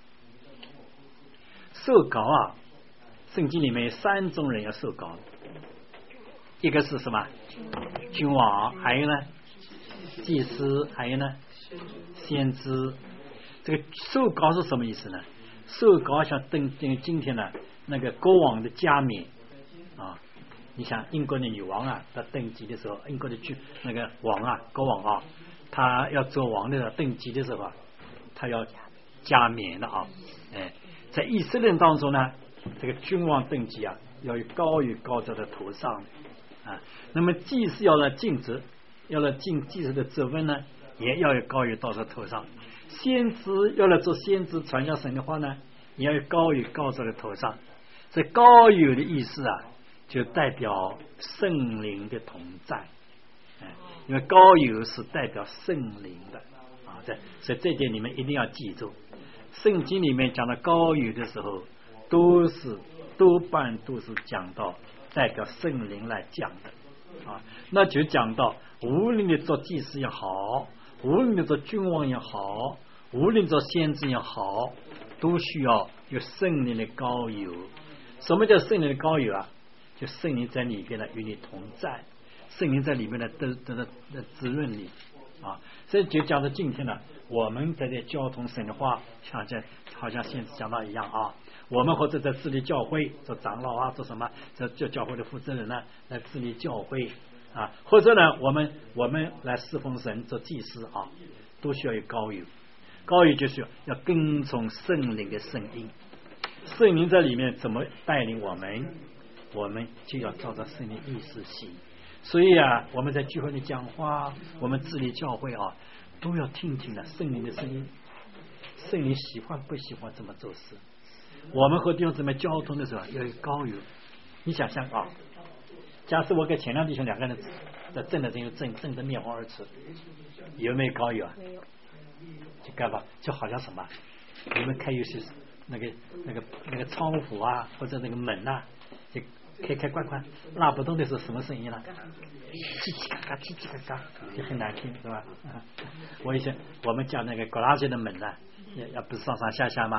受膏啊，圣经里面有三种人要受膏，一个是什么？君王，还有呢，祭司，还有呢，先知。这个受膏是什么意思呢？受膏像登登今天呢那个国王的加冕啊，你想英国的女王啊，她登基的时候，英国的君那个王啊，国王啊，他要做王的时候登基的时候啊，他要加冕的啊，哎，在以色列人当中呢，这个君王登基啊，要有膏油膏在他头上啊，那么祭司要来尽职，要来尽祭司的职分呢，也要有膏油到他头上。先知要来做先知传讲神的话呢，也要有膏油膏在他头上。这膏油的意思啊，就代表圣灵的同在，哎，因为膏油是代表圣灵的啊，这所以这点你们一定要记住。圣经里面讲到膏油的时候，都是多半都是讲到代表圣灵来讲的啊，那就讲到无论你做祭司也好，无论你做君王也好，无论做先知也好，都需要有圣灵的膏油。什么叫圣灵的膏油啊？就圣灵在里边呢，与你同在，圣灵在里面呢，得得得滋润你啊。所以就讲到今天呢，我们在这交通神的话，像这好像现在讲到一样啊，我们或者在治理教会，做长老啊，做什么，做做教会的负责人呢，来治理教会啊，或者呢，我们我们来侍奉神，做祭司啊，都需要有膏油。膏油就是要跟从圣灵的声音，圣灵在里面怎么带领我们，我们就要照着圣灵意思行。所以啊，我们在聚会里讲话，我们治理教会啊，都要听听了圣灵的声音，圣灵喜欢不喜欢这么做事。我们和弟兄姊妹交通的时候要有膏油。你想象啊，假设我跟前两弟兄两个人在正的这个正正着面黄耳赤，有没有膏油啊？ 没有。 就干吧，就好像什么，你们开游戏那个那个那个窗户啊，或者那个门啊，就开开关关，拉不动的时候什么声音呢？叽叽嘎嘎，叽叽嘎嘎，就很难听，是吧？啊、我以前我们讲那个国拉街的门呢、啊，也也不是上上下下吗？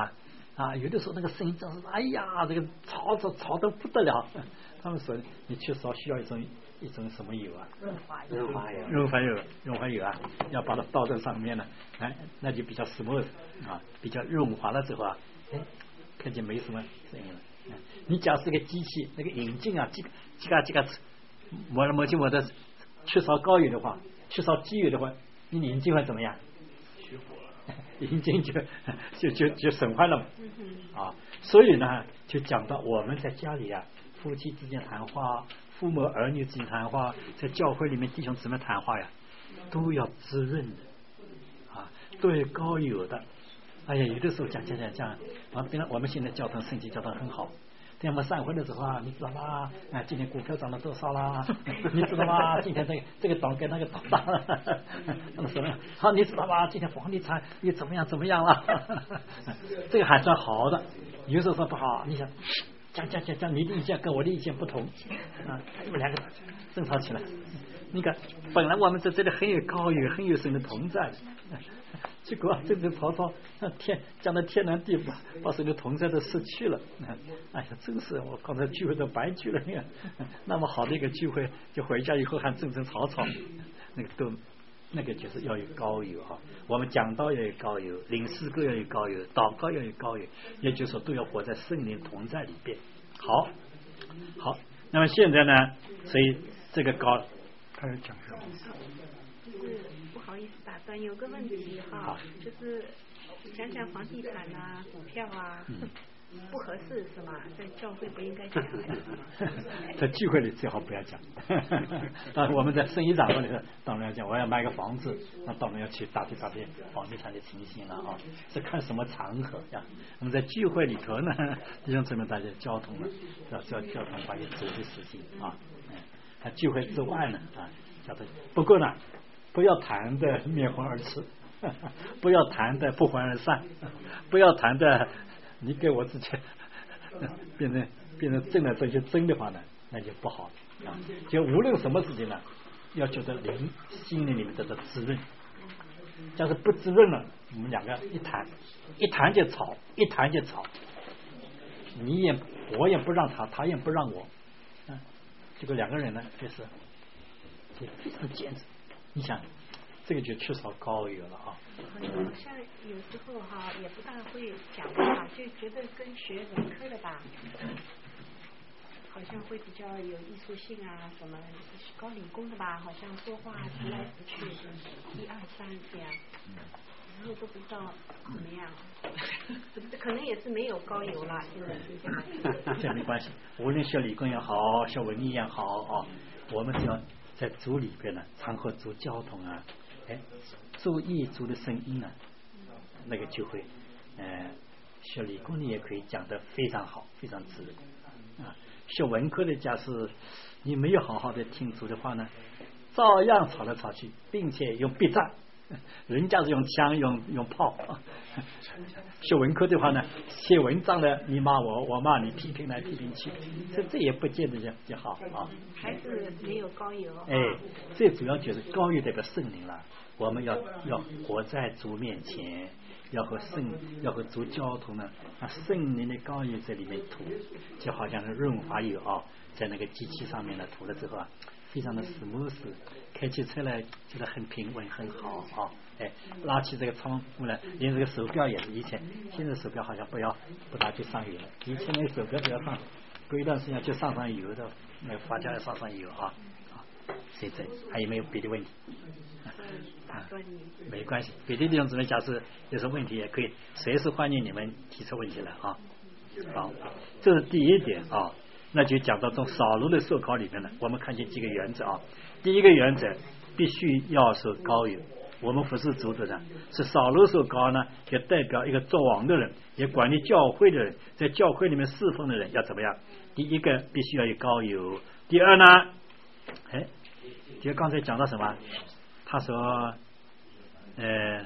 啊，有的时候那个声音真是，哎呀，这个吵吵吵得不得了。他们说你确实需要一种一种什么油啊？润滑油，润滑油，润滑油，润滑油啊，要把它倒在上面呢，哎，那就比较 smooth 啊，比较润滑了之后啊，哎，看见没什么声音了。嗯、你假设个机器那个引擎啊，几几个几个磨来磨去磨的，缺少高油的话，缺少机油的话，你引擎会怎么样？熄火了，引擎就就就就损坏了嘛。啊，所以呢，就讲到我们在家里啊。夫妻之间谈话，父母儿女之间谈话，在教会里面弟兄姊妹谈话呀，都要滋润的啊，都要高油的。哎呀，有的时候讲讲讲讲啊，比如我们现在交通升级交通很好，等我们散会的时候啊，你知道吗？啊，今天股票涨了多少啦？你知道吗？今天这个这个档跟那个档大了，那么什么？好，你知道吗？今天房地产又怎么样怎么样了？这个还算好的，有时候说不好，你想。讲讲讲讲，你的意见跟我的意见不同啊，你们两个争吵起来。你看，本来我们在这里很有高有很有神的同在，结果争争吵吵，天讲到天南地北，把神的同在都失去了。哎呀，真是我刚才聚会都白聚了。你看，那么好的一个聚会，就回家以后还争争吵吵，那个都。那个就是要有高油啊，我们讲道要有高油，领诗歌要有高油，祷告要有高油，也就是说都要活在圣灵同在里边。好，好，那么现在呢，所以这个高，他要讲什么？ 就是不好意思打断，有个问题哈，就是讲讲房地产啊、股票啊。嗯不合适是吗？在教会不应该讲。 在聚会里最好不要讲。但是我们在生意场合里头，当然要讲，我要买个房子，那当然要去打听打听房地产的情形了啊。是看什么场合呀？那么在聚会里头呢，弟兄姊妹大家交通了，要交交通发现走的事情啊。嗯，聚会之外呢啊，交通。不过呢，不要谈的面红耳赤，不要谈的不欢而散，不要谈的。你给我之前变成变成正了这些真的话呢，那就不好啊。就无论什么事情呢，要觉得灵心灵里面得到滋润。要是不滋润了，我们两个一谈一谈就吵，一谈就吵。你也我也不让他，他也不让我，啊，结果两个人呢就是就非常坚持。你想，这个就缺少高油了啊。 好像有时候哈也不大会讲话，就觉得跟学文科的吧，好像会比较有艺术性啊，什么搞理工的吧，好像说话直来直去，一二三这样，然后都不知道怎么样，可能也是没有高油了，现在听起来。 这没关系，无论学理工也好，学文艺也好啊，我们只要在组里边呢，常和组交通啊。哎，做艺术的声音呢，那个就会，呃，学理工的也可以讲得非常好，非常自然啊。学文科的，假使你没有好好的听主的话呢，照样吵来吵去，并且用笔战，人家是用枪用用炮。学文科的话呢，写文章的你骂我，我骂你，批评来批评去，这这也不见得就就好啊。 还是没有高油。 哎，最主要就是高油这个圣灵了。我们要要活在主面前，要和圣要和主交通呢，啊，圣灵的高油在里面涂，就好像是润滑油啊，在那个机器上面呢涂了之后啊，非常的 smooth， 开起车来觉得很平稳很好啊。哎，拉起这个窗户呢，连这个手表也是以前，现在手表好像不要不大去上油了，以前那个手表都要上，过一段时间就上上油的，那个发胶要上上油啊啊。谁这还有没有别的问题？ 打断你。 没关系，别的弟兄姊妹假设有什么问题也可以随时欢迎你们提出问题来啊。好，这是第一点啊。那就讲到从扫罗的受膏里面呢，我们看见几个原则啊。第一个原则，必须要受膏油。我们服侍主的人是扫罗受膏呢，也代表一个作王的人，也管理教会的人，在教会里面侍奉的人要怎么样？第一个必须要有膏油，第二呢，哎，就刚才讲到什么？他说，呃，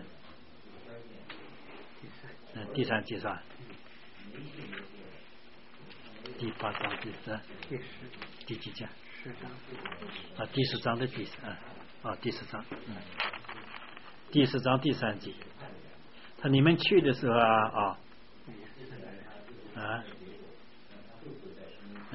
嗯，第三节是吧？第八章第十，第十，第几章？十章。啊，第十章的第十，啊，啊，第十章，嗯。第十章第三节，他你们去的时候啊啊，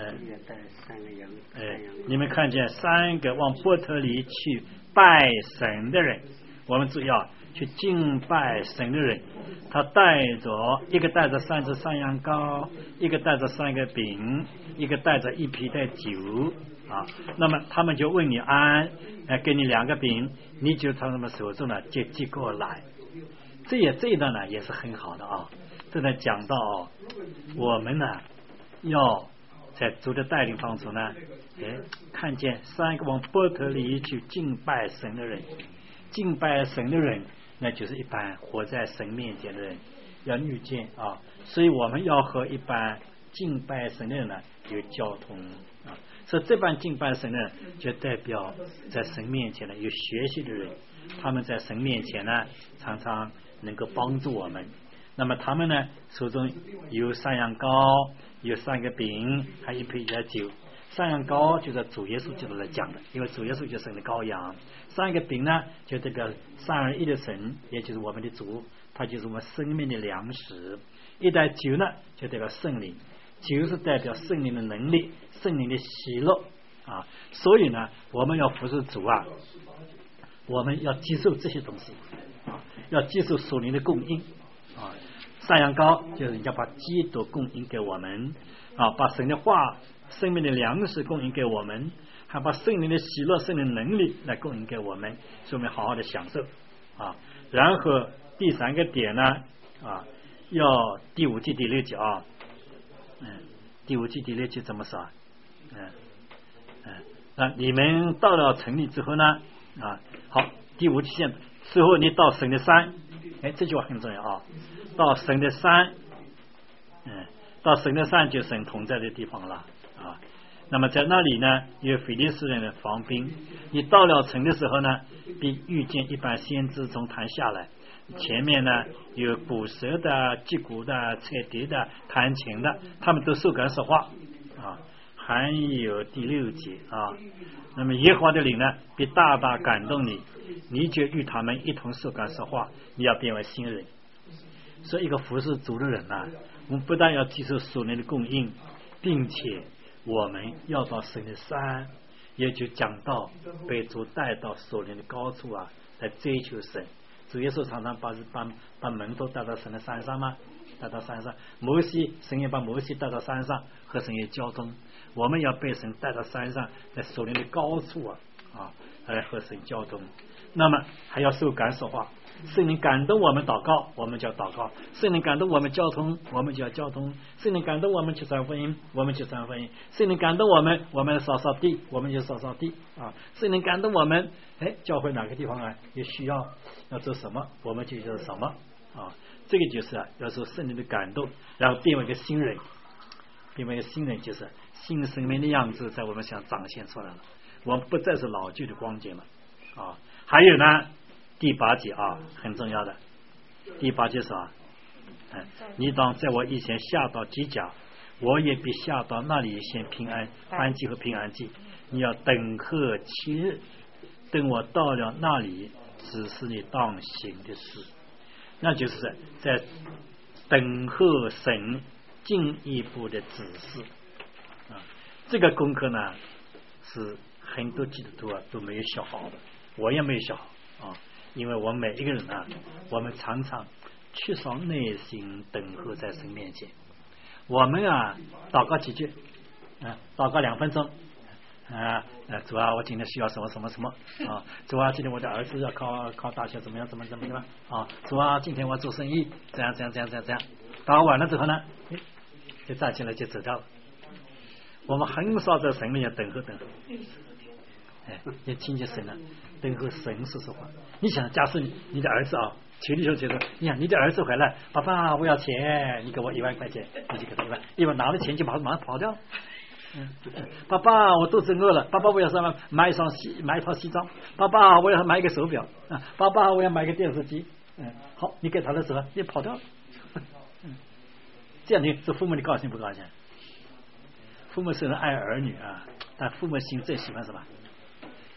也带三个羊。 哎，你们看见三个往伯特利去拜神的人，我们主要去敬拜神的人，他带着一个带着三只山羊羔，一个带着三个饼，一个带着一皮的酒啊。那么他们就问你安，呃，给你两个饼，你就从他们手中呢接接过来。这也这一段呢也是很好的啊。这呢讲到、哦、我们呢要在主的带领当中呢，哎，看见三个往伯特利去敬拜神的人，敬拜神的人，那就是一般活在神面前的人，要遇见啊，所以我们要和一般敬拜神的人呢有交通啊，所以这般敬拜神的人就代表在神面前呢有学习的人，他们在神面前呢常常能够帮助我们。那么他们呢手中有山羊羔，有三个饼，还有一杯酒。山羊羔就是主耶稣基督来讲的，因为主耶稣就是神的羔羊。三个饼呢就代表三而一的神，也就是我们的主，他就是我们生命的粮食。一袋酒呢就代表圣灵，酒是代表圣灵的能力，圣灵的喜乐啊。所以呢我们要服侍主啊，我们要接受这些东西啊，要接受属灵的供应啊。山羊羔就是要把基督供应给我们啊，把神的话生命的粮食供应给我们，还把圣灵的喜乐圣灵能力来供应给我们，所以我们好好的享受啊。然后第三个点呢啊，要第五季第六节啊，嗯，第五季第六节怎么说？嗯嗯啊，你们到了城里之后呢啊，好，第五季线之后你到神的山，哎，这句话很重要啊。到神的山，嗯，到神的山就神同在的地方了啊。那么在那里呢，有腓利斯人的防兵。你到了城的时候呢，必遇见一般先知从坛下来，前面呢有捕蛇的、击鼓的、吹笛的、弹琴的，他们都受感说话啊。还有第六节啊，那么耶和华的灵呢，必大大感动你，你就与他们一同受感说话，你要变为新人。所以一个服侍主的人啊，我们不但要接受属灵的供应，并且我们要到神的山，也就讲到被主带到属灵的高处啊，来追求神。主耶稣常常把把把门都带到神的山上吗？带到山上。摩西，神也把摩西带到山上和神也交通。我们要被神带到山上，在属灵的高处啊啊，来和神交通。那么还要受感说话。圣灵感动我们祷告，我们就要祷告；圣灵感动我们交通，我们就要交通；圣灵感动我们去传福音，我们就传福音；圣灵感动我们，我们扫扫地，我们就扫扫地啊！圣灵感动我们，哎，教会哪个地方啊有需要要做什么，我们就做什么啊！这个就是啊，要受圣灵的感动，然后变为一个新人，变为一个新人，就是新生命的样子在我们身上展现出来了。我们不再是老旧的光景了啊！还有呢。第八节啊，很重要的。第八节是啊，嗯，你当在我以前下到基甲，我也必下到那里献平安燔祭和平安祭。你要等候七日，等我到了那里，指示你当行的事。那就是在等候神进一步的指示啊。这个功课呢，是很多基督徒啊都没有学好的，我也没有学好啊。因为我们每一个人啊，我们常常缺少内心等候在神面前。我们啊，祷告几句，啊，祷告两分钟，啊，主啊，我今天需要什么什么什么啊，主啊，今天我的儿子要考考大学，怎么样，怎么怎么怎么啊，主啊，今天我做生意，这样这样这样这样这样。祷告完了之后呢，就站起来就走掉了。我们很少在神面前等候等候。哎，要亲近神了，等候神说说话。你想，假设你你的儿子啊，求你说觉得，你看你的儿子回来，爸爸我要钱，你给我一万块钱，你就给他一万，一万拿了钱就马马上跑掉。嗯，爸爸我肚子饿了，爸爸我要什么？买一双西买一套西装，爸爸我要买一个手表，啊，爸爸我要买个电视机。嗯，好，你给他的时候，你跑掉了。嗯，这样你这父母你高兴不高兴？父母虽然爱儿女啊，但父母心最喜欢什么？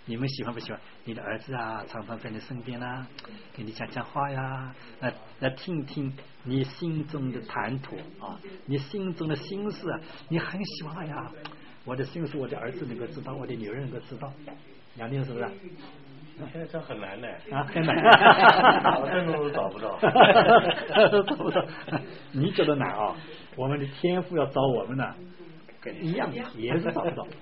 你们喜欢不喜欢？你的儿子啊，常常在你身边啊，跟你讲讲话呀，来来听听你心中的谈吐啊，你心中的心事啊，你很喜欢呀。我的心事，我的儿子能够知道，我的女儿能够知道。杨定是不是？ 这很难的啊，很难， 找这都找不到， 找不到。你觉得难啊？我们的天赋要找我们呢，一样也是找不到。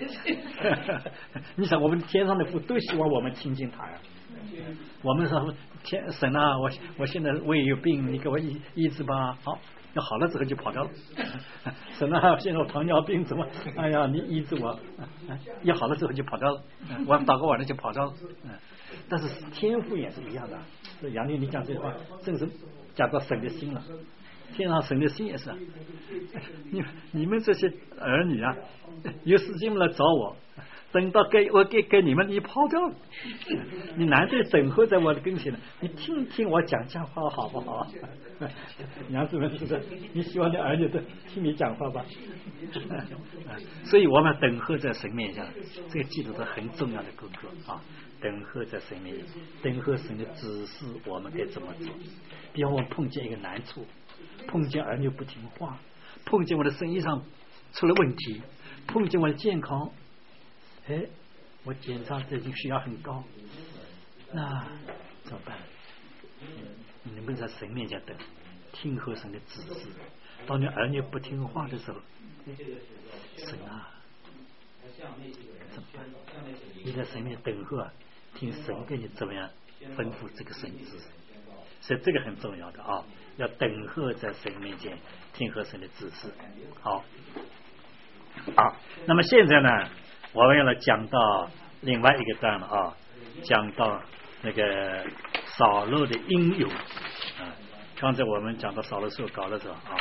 你想，我们天上的父都希望我们亲近他呀。我们说天神啊，我我现在胃有病，你给我医医治吧。好，要好了之后就跑掉了。神啊，现在我糖尿病怎么？哎呀，你医治我。一好了之后就跑掉了。我祷告完了就跑掉了。嗯，但是天赋也是一样的。这杨丽，你讲这话，正是讲到神的心了。天上神的心也是。你你们这些儿女啊，有时间来找我。等到给我给给你们，你跑掉了，你难得等候在我的跟前呢。你听听我讲讲话好不好？娘子们是不是？你希望你儿女都听你讲话吧？所以我们等候在神面前，这个基督是很重要的功课啊！等候在神面前，等候神的指示，我们该怎么做？比方我碰见一个难处，碰见儿女不听话，碰见我的生意上出了问题，碰见我的健康。哎，我检查最近血压很高，那怎么办？你能不能在神面前等，听候神的指示？当你儿女不听话的时候，神啊，怎么办？你在神面前等候啊，听神给你怎么样吩咐这个神指示，所以这个很重要的啊，要等候在神面前听候神的指示。好，好，那么现在呢？我们要来讲到另外一个章了啊，讲到那个扫罗的英勇啊。刚才我们讲到扫罗受膏的时候啊，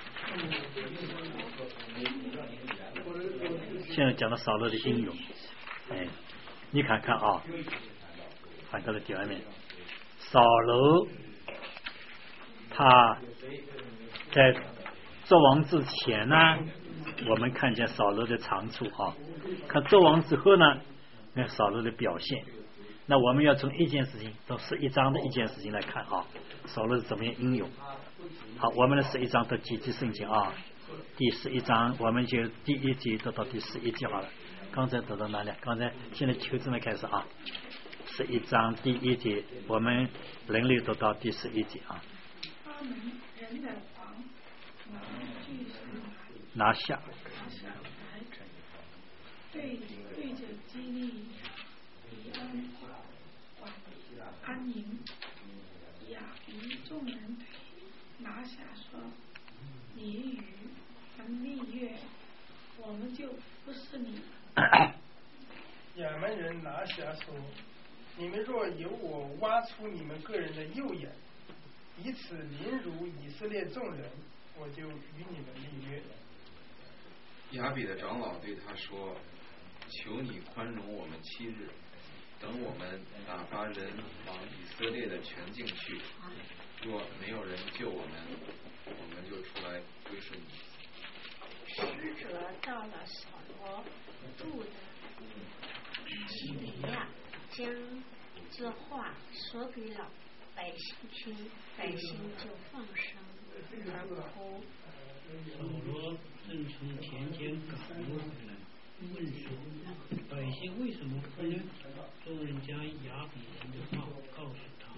现在讲到扫罗的英勇。哎，你看看啊，翻到了第二面，扫罗他在做王之前呢，我们看见扫罗的长处啊。看做王之后呢，那扫罗的表现，那我们要从一件事情到十一章的一件事情来看啊，扫罗是怎么样英勇。好，我们的十一章到几节圣经啊？第十一章我们就第一节读到第十一节好了。刚才读到哪里？刚才现在求字没开始啊？十一章第一节，我们轮流读到第十一节啊。 他们人的王拿下。 对对着基利比安管安宁亚比众人拿下说，你与咱蜜月，我们就不是你。 亚门人拿下说，你们若由我挖出你们个人的右眼，以此凌辱以色列众人，我就与你们立约。 亚比的长老对他说，求你宽容我们七日，等我们打发人往以色列的全境去，若没有人救我们，我们就出来归顺你。 使者到了扫罗住的基比亚，将这话说给了百姓听，百姓就放声而哭。 扫罗正从田间赶路回来，问说：百姓为什么哭呢？众人将亚比人的话告诉他。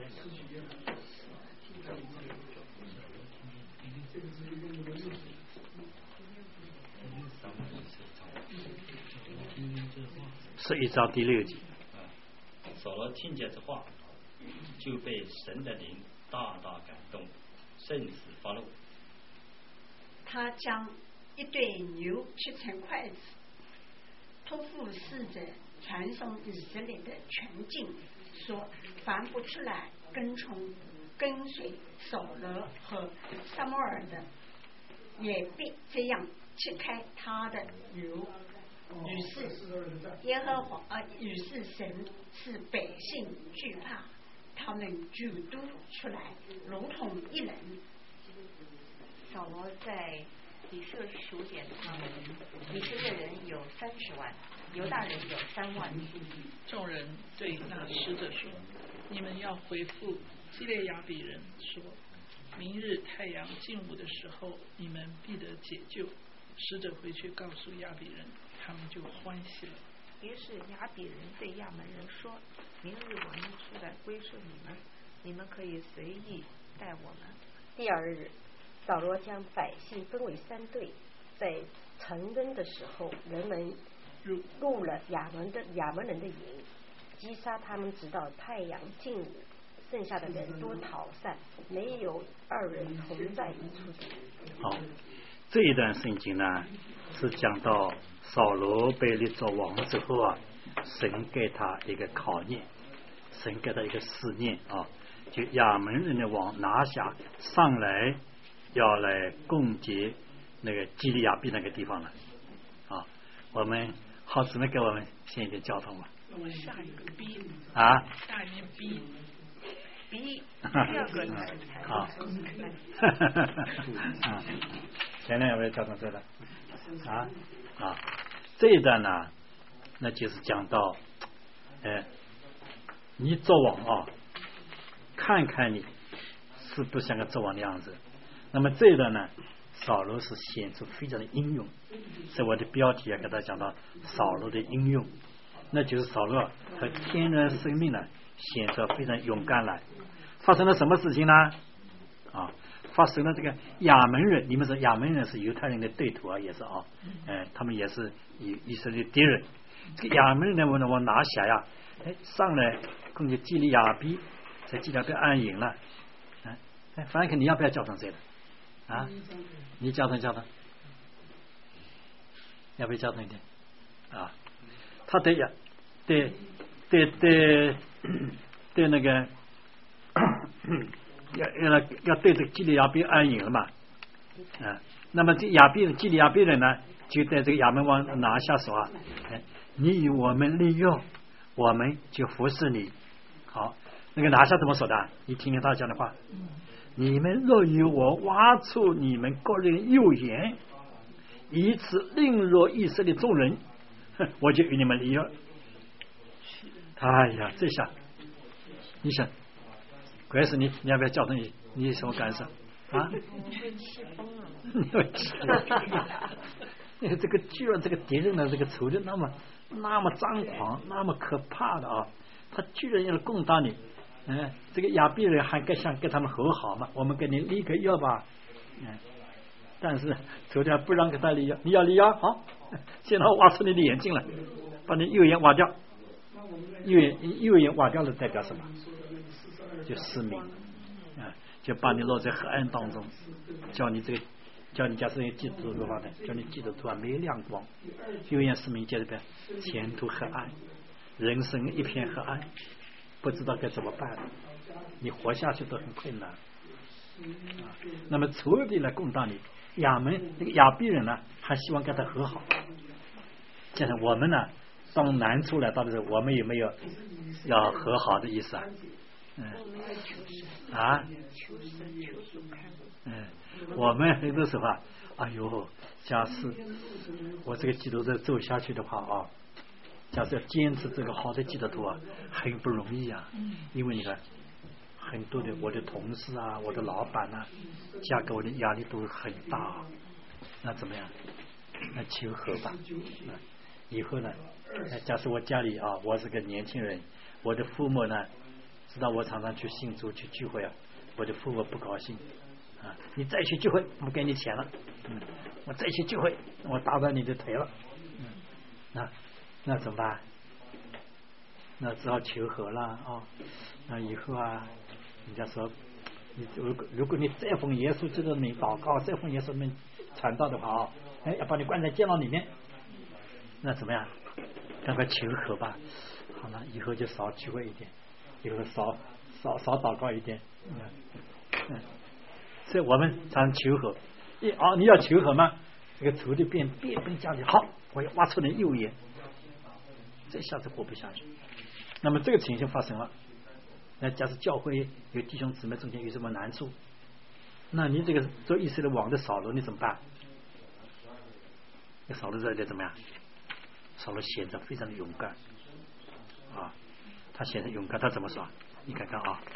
十一章第六节。 扫罗听见这话，就被神的灵大大感动，甚至发怒。 他将一对牛切成筷子，托付使者传送以色列的全境，说凡不出来跟从跟随扫罗和撒母耳的，也必这样切开他的牛。于是耶和华啊，于是神使百姓惧怕，他们就都出来，如同一人。 扫罗在以色列数点他们，以色列人有三十万， 犹大人有三万。 众人对那使者说：“你们要回复基列雅比人说，明日太阳进午的时候，你们必得解救。”使者回去告诉亚比人，他们就欢喜了。 于是亚比人对亚门人说：“明日我们出来归顺你们，你们可以随意待我们。” 第二日，扫罗将百姓分为三队，在晨更的时候，人们入了亚门的亚门人的营，击杀他们，直到太阳进午。剩下的人都逃散，没有二人同在一处。 好，这一段圣经呢，是讲到扫罗被立做王之后啊，神给他一个考验，神给他一个试验啊，就亚门人的王拿下上来，要来攻击那个基利亚比那个地方了啊。我们好姊妹给我们先一点交通吧。 我们下一个 B 啊， 下一面 B B 第二个呢？ 好，啊，前面有没有交通这的？啊啊，这一段呢，那就是讲到，哎，你做王啊，看看你是不像个做王的样子。那么这一段呢，扫罗是显出非常的英勇，所以我的标题也给他讲到扫罗的英勇，那就是扫罗他天然生命呢显出非常勇敢来。发生了什么事情呢？啊，发生了这个亚门人，你们说亚门人是犹太人的对头啊，也是啊，哎，他们也是以以色列敌人。这个亚门人呢，我我拿下呀，哎，上来攻击基利亚比，在基利亚比安营了。哎，反正你要不要交通谁的？啊，你交通交通，要不要交通一点？啊，他对呀，对对对对那个。要要要对这个基利亚比安营了嘛，啊，那么这亚比基利亚比人呢，就在这个亚门王拿下手啊，哎，你与我们立约，我们就服侍你。好，那个拿下怎么说的？你听听他讲的话，你们若与我挖出你们个人右眼，以此凌辱以色列众人，我就与你们立约。哎呀，这下你想。鬼是你，你要不要叫他？你你有什么感受啊？ 气疯了！ 你这个居然这个敌人的这个仇人那么那么张狂，那么可怕的啊！他居然要攻打你，嗯、呃，这个亚比人还该想跟他们和好嘛？我们跟你立个约吧，嗯、呃，但是仇人不让跟他立约，你要立约好，现在挖出你的眼睛了，把你右眼挖掉，右眼右眼挖掉了代表什么？就失明啊，就把你落在黑暗当中，叫你这个，叫你假设基督徒的话呢，叫你基督徒啊没亮光，右眼失明，接着边前途黑暗，人生一片黑暗，不知道该怎么办，你活下去都很困难啊。那么仇敌来攻打你，亚门那个亚比人呢，还希望跟他和好。现在我们呢，当难处来到的时候，我们有没有要和好的意思啊？嗯啊，嗯，我们很多时候啊，哎呦，假使我这个基督徒走下去的话啊，假设要坚持这个好的基督徒啊，很不容易啊，因为你看很多的我的同事啊，我的老板啊，加给我的压力都很大，那怎么样？那求和吧，啊，以后呢，假设我家里啊，我是个年轻人，我的父母呢。知道我常常去信主去聚会啊，我的父母不高兴啊！你再去聚会，我给你钱了，嗯，我再去聚会，我打断你的腿了，嗯，那那怎么办？那只好求和了啊、哦！那以后啊，人家说，你如果如果你再奉耶稣这个名祷告，再奉耶稣名传道的话啊，哎，要把你关在监牢里面，那怎么样？赶快求和吧！好了，以后就少聚会一点。以后少少少祷告一点，嗯嗯，所以我们常求和。一哦，你要求和吗？这个仇敌变变本加厉，好，我要挖出你右眼，这下子活不下去。那么这个情形发生了，那假设教会有弟兄姊妹中间有什么难处，那你这个做以色列王的扫罗，你怎么办？那扫罗这得怎么样？ 扫罗显得非常的勇敢啊，他显得勇敢，他怎么说？你看看啊，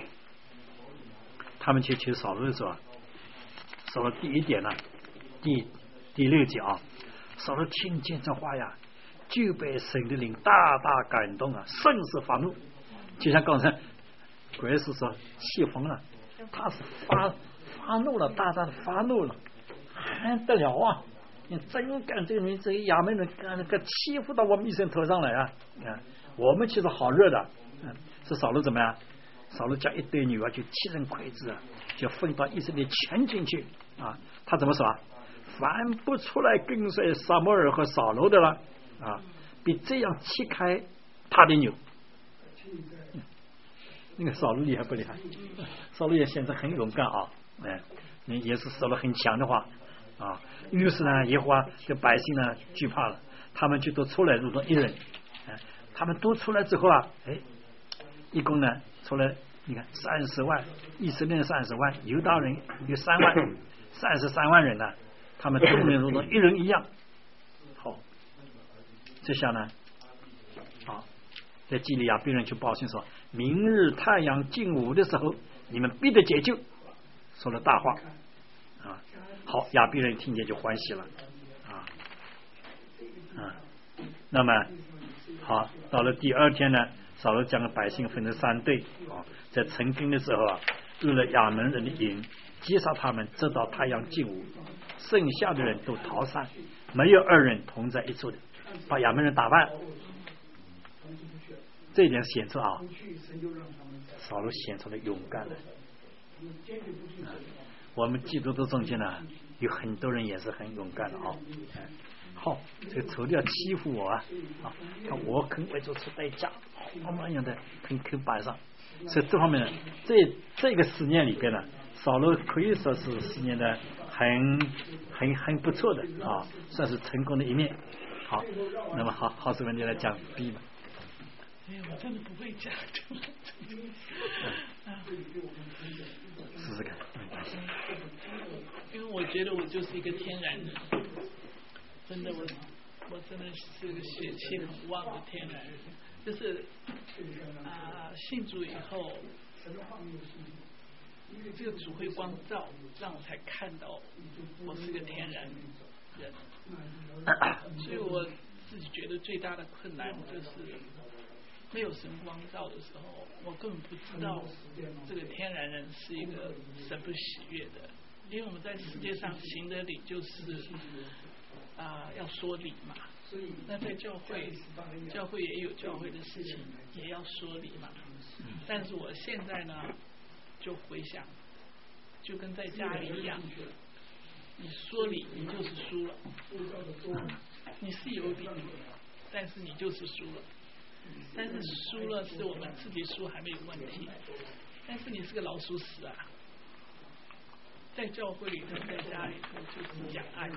他们去求扫罗的时候，扫罗第一点呢，第第六节啊，扫罗听见这话呀，就被神的灵大大感动啊，甚是发怒，就像刚才鬼是说气疯了，他是发发怒了，大大的发怒了，还得了啊！你真干这个人，这个亚门人干那个欺负到我们一身头上来啊！啊，我们其实好热的，嗯，是扫罗怎么样？扫罗叫一堆女儿就七人馈子啊，就分到以色列全进去啊。他怎么说啊？凡不出来跟随撒母耳和扫罗的了啊，比这样欺开他的牛。嗯、那个扫罗厉害不厉害？扫罗也显得很勇敢啊，哎，你也是扫罗很强的话。啊，于是呢，耶和华的百姓呢惧怕了，他们就都出来，如同一人。哎，他们都出来之后啊，哎，一共呢出来，你看三十万，以色列三十万，犹大人有三万，三十三万人呢，他们众人如同一人一样。好，这下呢，啊，在基利亚别人去报信说，明日太阳进午的时候，你们必得解救，说了大话。好，亚比人听见就欢喜了啊啊！那么好，到了第二天呢，扫罗将百姓分成三队啊，在成兵的时候啊，入了亚门人的营，击杀他们，直到太阳进午，剩下的人都逃散，没有二人同在一处的，把亚门人打败。这一点显出啊，扫罗显出了勇敢的。啊我们基督徒中间呢，有很多人也是很勇敢的啊。好，这个仇敌要欺负我啊，啊，我肯为主出代价，好么样的肯肯摆上。所以这方面呢，这这个十年里边呢，扫罗可以说是十年的很很很不错的啊，算是成功的一面。好，那么好，好师傅你来讲 B 吧。 哎，我真的不会讲， 试试看。 因为我觉得我就是一个天然人，真的我我真的是个血气很旺的天然人，就是啊、呃、信主以后，这个主会光照，让我才看到我是个天然人，所以我自己觉得最大的困难就是没有神光照的时候，我根本不知道这个天然人是一个神不喜悦的。因为我们在世界上行的理就是啊、呃、要说理嘛，那在教会，教会也有教会的事情，也要说理嘛。但是我现在呢，就回想，就跟在家里一样，你说理你就是输了，你是有理，但是你就是输了。但是输了是我们自己输还没有问题，但是你是个老鼠屎啊！在教会里头，在家里头就是讲爱，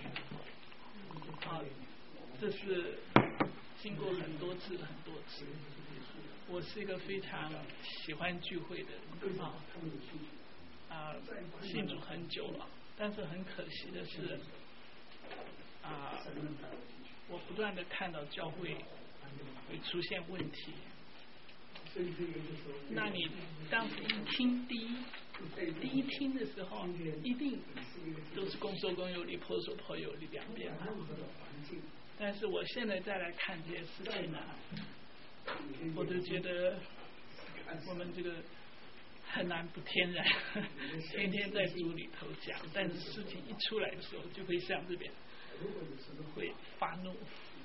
啊，这是经过很多次很多次。我是一个非常喜欢聚会的人啊，啊，信主很久了，但是很可惜的是，啊，我不断的看到教会会出现问题，那你当时一听第一第一听的时候，一定都是公说公有理，婆说婆有理两边嘛。但是我现在再来看这些事情呢，我都觉得我们这个很难不天然，天天在主里头讲，但是事情一出来的时候，就会像这边会发怒。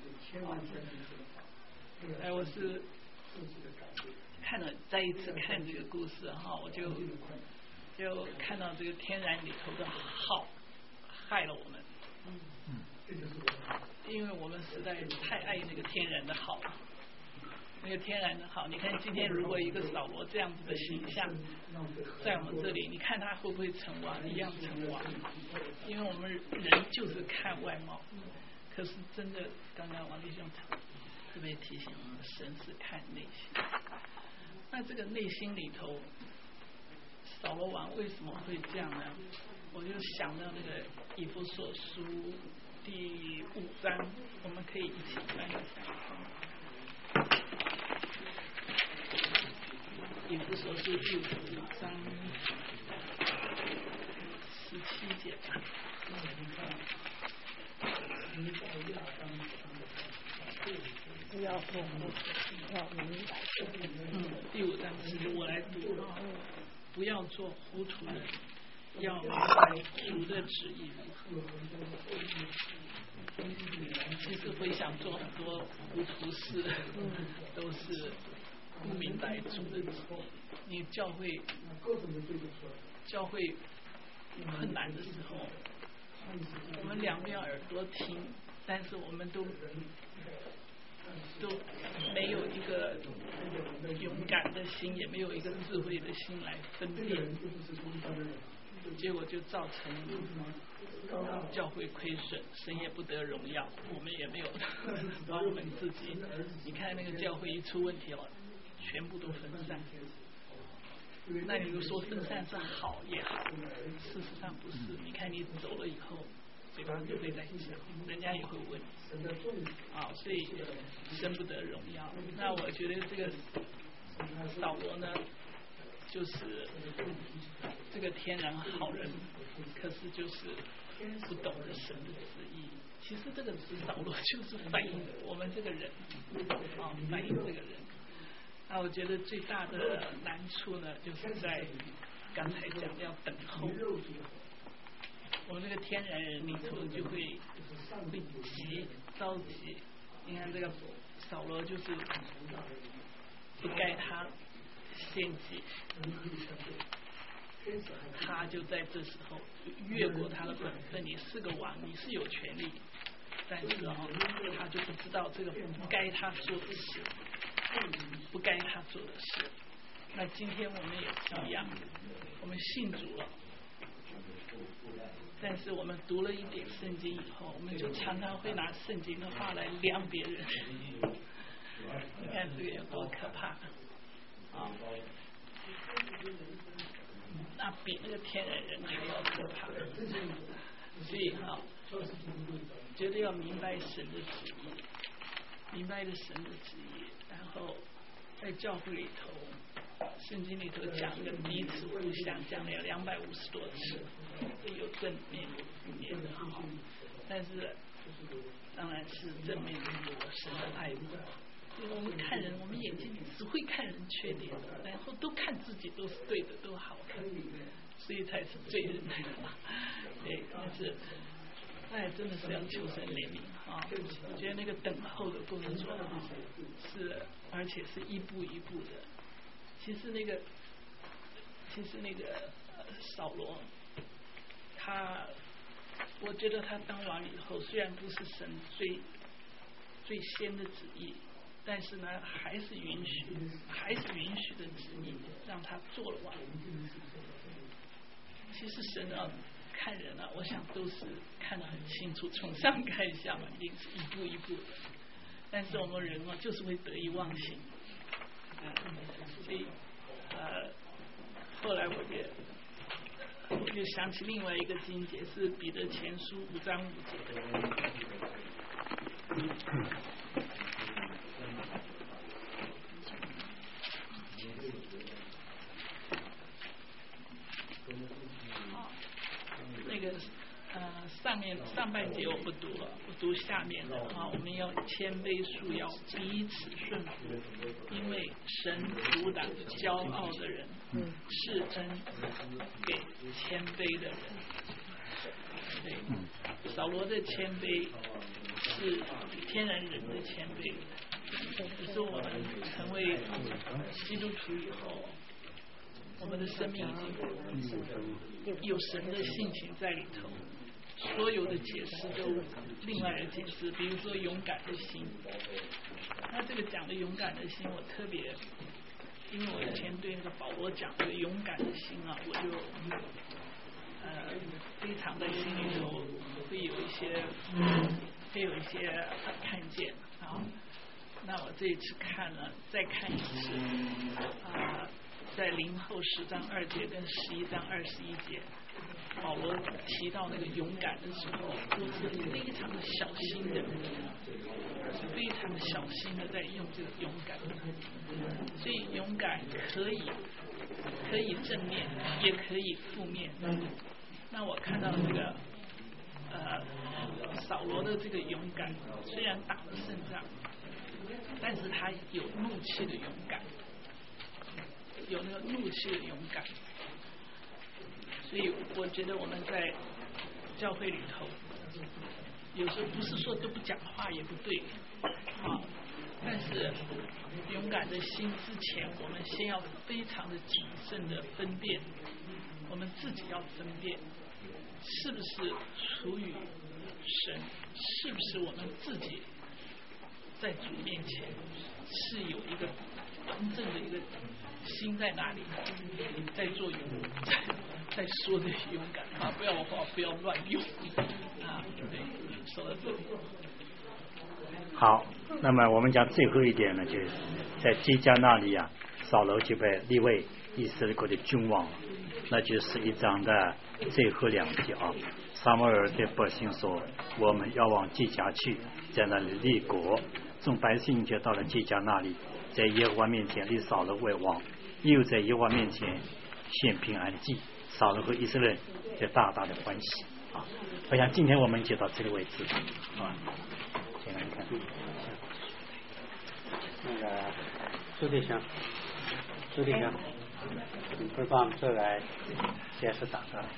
哎，我是看了再一次看这个故事哈，我就就看到这个天然里头的好害了我们，嗯，因为我们实在太爱那个天然的好了，那个天然的好。你看今天如果一个扫罗这样子的形象在我们这里，你看他会不会成王？一样成王，因为我们人就是看外貌，可是真的刚刚王弟兄特别提醒我们，神是看内心。那这个内心里头，扫罗王为什么会这样呢？我就想到那个以弗所书第五章，我们可以一起翻一下。以弗所书第五章十七节吧。 不要做糊涂，要明白。 嗯，第五章是我来读啊，不要做糊涂人，要明白主的旨意如何。其实会想做很多糊涂事，都是不明白主的旨意。你教会教会困难的时候，我们两边耳朵听，但是我们都都没有一个勇敢的心，也没有一个智慧的心来分辨，结果就造成教会亏损，神也不得荣耀，我们也没有帮我们自己。你看那个教会一出问题了，全部都分散。那你就说分散是好也好，事实上不是。你看你走了以后，嘴巴就会在想，人家也会问啊，所以神不得荣耀。那我觉得这个扫罗呢，就是这个天然好人，可是就是不懂得神的旨意。其实这个扫罗就是反映我们这个人啊，反映这个人。那我觉得最大的难处呢，就是在刚才讲要等候。我们这个天然人里头就会会急着急。你看这个扫罗就是不该他献祭，他就在这时候越过他的本分。你是个王，你是有权利，但是啊，他就不知道这个不该他做的事，不该他做的事。那今天我们也是一样，我们信主了，但是我们读了一点圣经以后，我们就常常会拿圣经的话来量别人。你看这个有多可怕啊！那比那个天然人还要可怕。所以哈、啊，觉得要明白神的旨意，明白了神的旨意，然后在教会里头，圣经里头讲的彼此互相，讲了两百五十多次，有正面有负面的哈。但是当然是正面的有神的爱慕。因为我们看人，我们眼睛里只会看人缺点，然后都看自己都是对的，都好看，所以才是罪人。对，但是哎，真的是要求神怜悯啊！我觉得那个等候的工作是，而且是一步一步的。其实那个，其实那个呃扫罗，他，我觉得他当王以后，虽然不是神最最先的旨意。但是呢，还是允许，还是允许的旨意，让他做了王。其实神啊，看人啊，我想都是看得很清楚，从上看下嘛，一定是一步一步的。但是我们人啊，就是会得意忘形，啊，所以呃，后来我也我就想起另外一个经节，是彼得前书五章五节。那个呃，上面上半节我不读了，我读下面的啊。我们要谦卑束腰，彼此顺服，因为神阻挡骄傲的人，是恩给谦卑的人。对，扫罗的谦卑是天然人的谦卑，只是我们成为基督徒以后，我们的生命已经有神的性情在里头，所有的解释都另外的解释，比如说勇敢的心。那这个讲的勇敢的心，我特别，因为我以前对那个保罗讲的勇敢的心啊，我就呃非常的心里头会有一些会有一些看见啊。那我这一次看了，再看一次啊。在林后十章二节跟十一章二十一节， 保罗提到那个勇敢的时候，都是非常的小心的，是非常的小心的在用这个勇感。所以勇敢可以可以正面，也可以负面。那我看到这个呃扫罗的这个勇敢，虽然打了胜仗，但是他有怒气的勇敢，有那个怒气的勇敢。所以我觉得我们在教会里头，有时候不是说都不讲话也不对啊，但是勇敢的心之前，我们先要非常的谨慎的分辨，我们自己要分辨是不是属于神，是不是我们自己在主面前是有一个真正的一个心在哪里，在做勇在在说的勇敢啊，不要话不要乱用啊，对，说到这里。 好，那么我们讲最后一点呢，就是在基迦那里啊，扫罗就被立为以色列国的君王了，那就是一章的最后两节啊。撒母耳对百姓说：“我们要往基迦去，在那里立国。”众百姓就到了基迦那里，在耶和华面前立扫罗为王，又在耶和华面前献平安祭。扫罗和以色列人就大大的欢喜啊！我想今天我们就到这个位置啊。先来看那个朱弟兄，朱弟兄，你会帮我们这来解释祷告。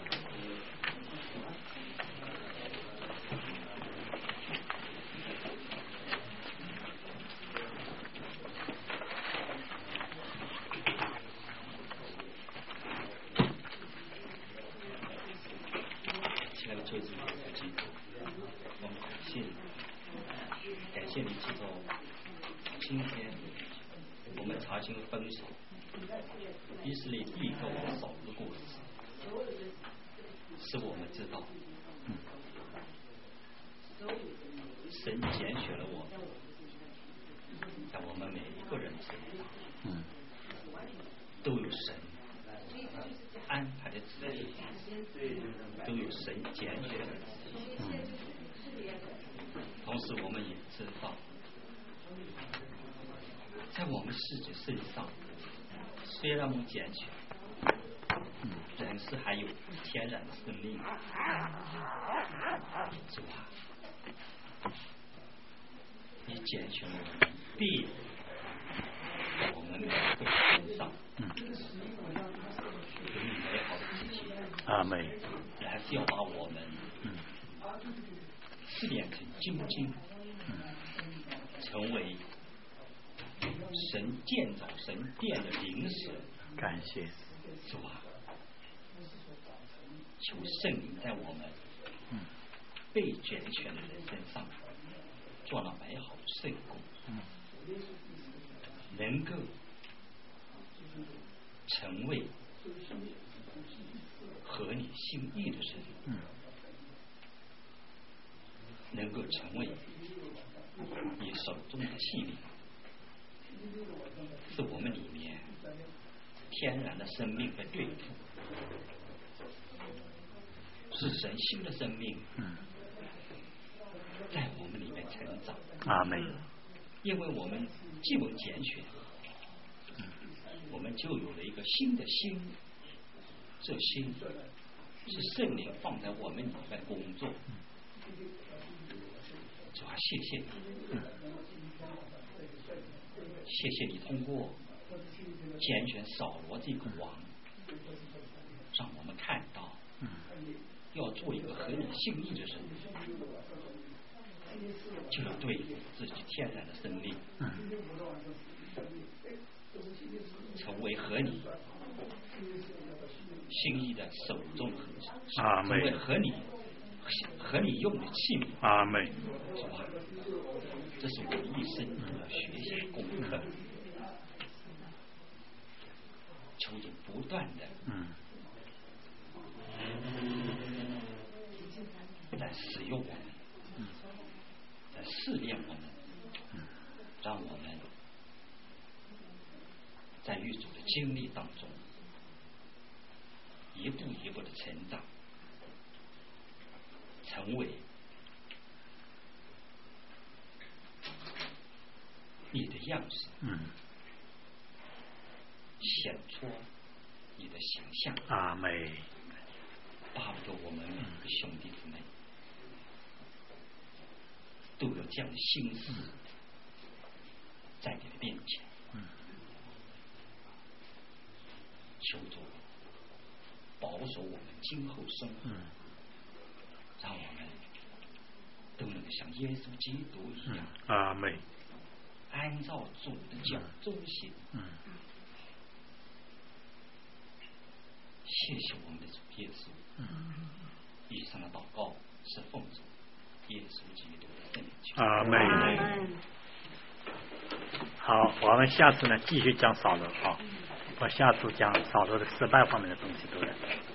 谢你知道，今天我们查清分手，以色列第一个王扫的故事，使我们知道，神拣选了我们，在我们每一个人身上，都有神安排的旨意，都有神拣选的旨意。同时我们也知道，在我们自己身上，虽然我们拣选，人是还有天然的生命，是吧？你拣选了我们，必在我们每一个身上有你美好的事情。 阿门。 你还是要把我们试炼成精进，成为神建造神殿的灵使。 感谢主啊，求圣灵在我们被拣选的人身上做了美好的圣工，能够成为合你心意的人，能够成为你手中的器皿，是我们里面天然的生命的对付，是神新的生命在我们里面成长。 阿门。 因为我们既蒙拣选，我们就有了一个新的心，这心是圣灵放在我们里面工作。主啊，谢谢你，谢谢你通过拣选扫罗这个王，让我们看到要做一个合你心意的人，就要对付自己天然的生命，成为合你心意的手中和成为合你和你用的器皿。 阿门。 是吧？这是我们一生要学习的功课。求主不断的在使用我们，在试炼我们，让我们在狱主的经历当中一步一步的成长，成为你的样式， 嗯， 显出你的形象。 阿妹， 巴不得我们每个兄弟姊妹都有这样的心思，在你的面前， 嗯， 求主保守我们今后生活， 嗯， 让我们都能像耶稣基督一样， 阿妹， 按照主的脚中行。 嗯， 谢谢我们的主耶稣。 嗯， 以上的祷告是奉主耶稣基督的圣名求。 阿妹。好，我们下次呢继续讲扫罗啊，我下次讲扫罗的失败方面的东西，对不对？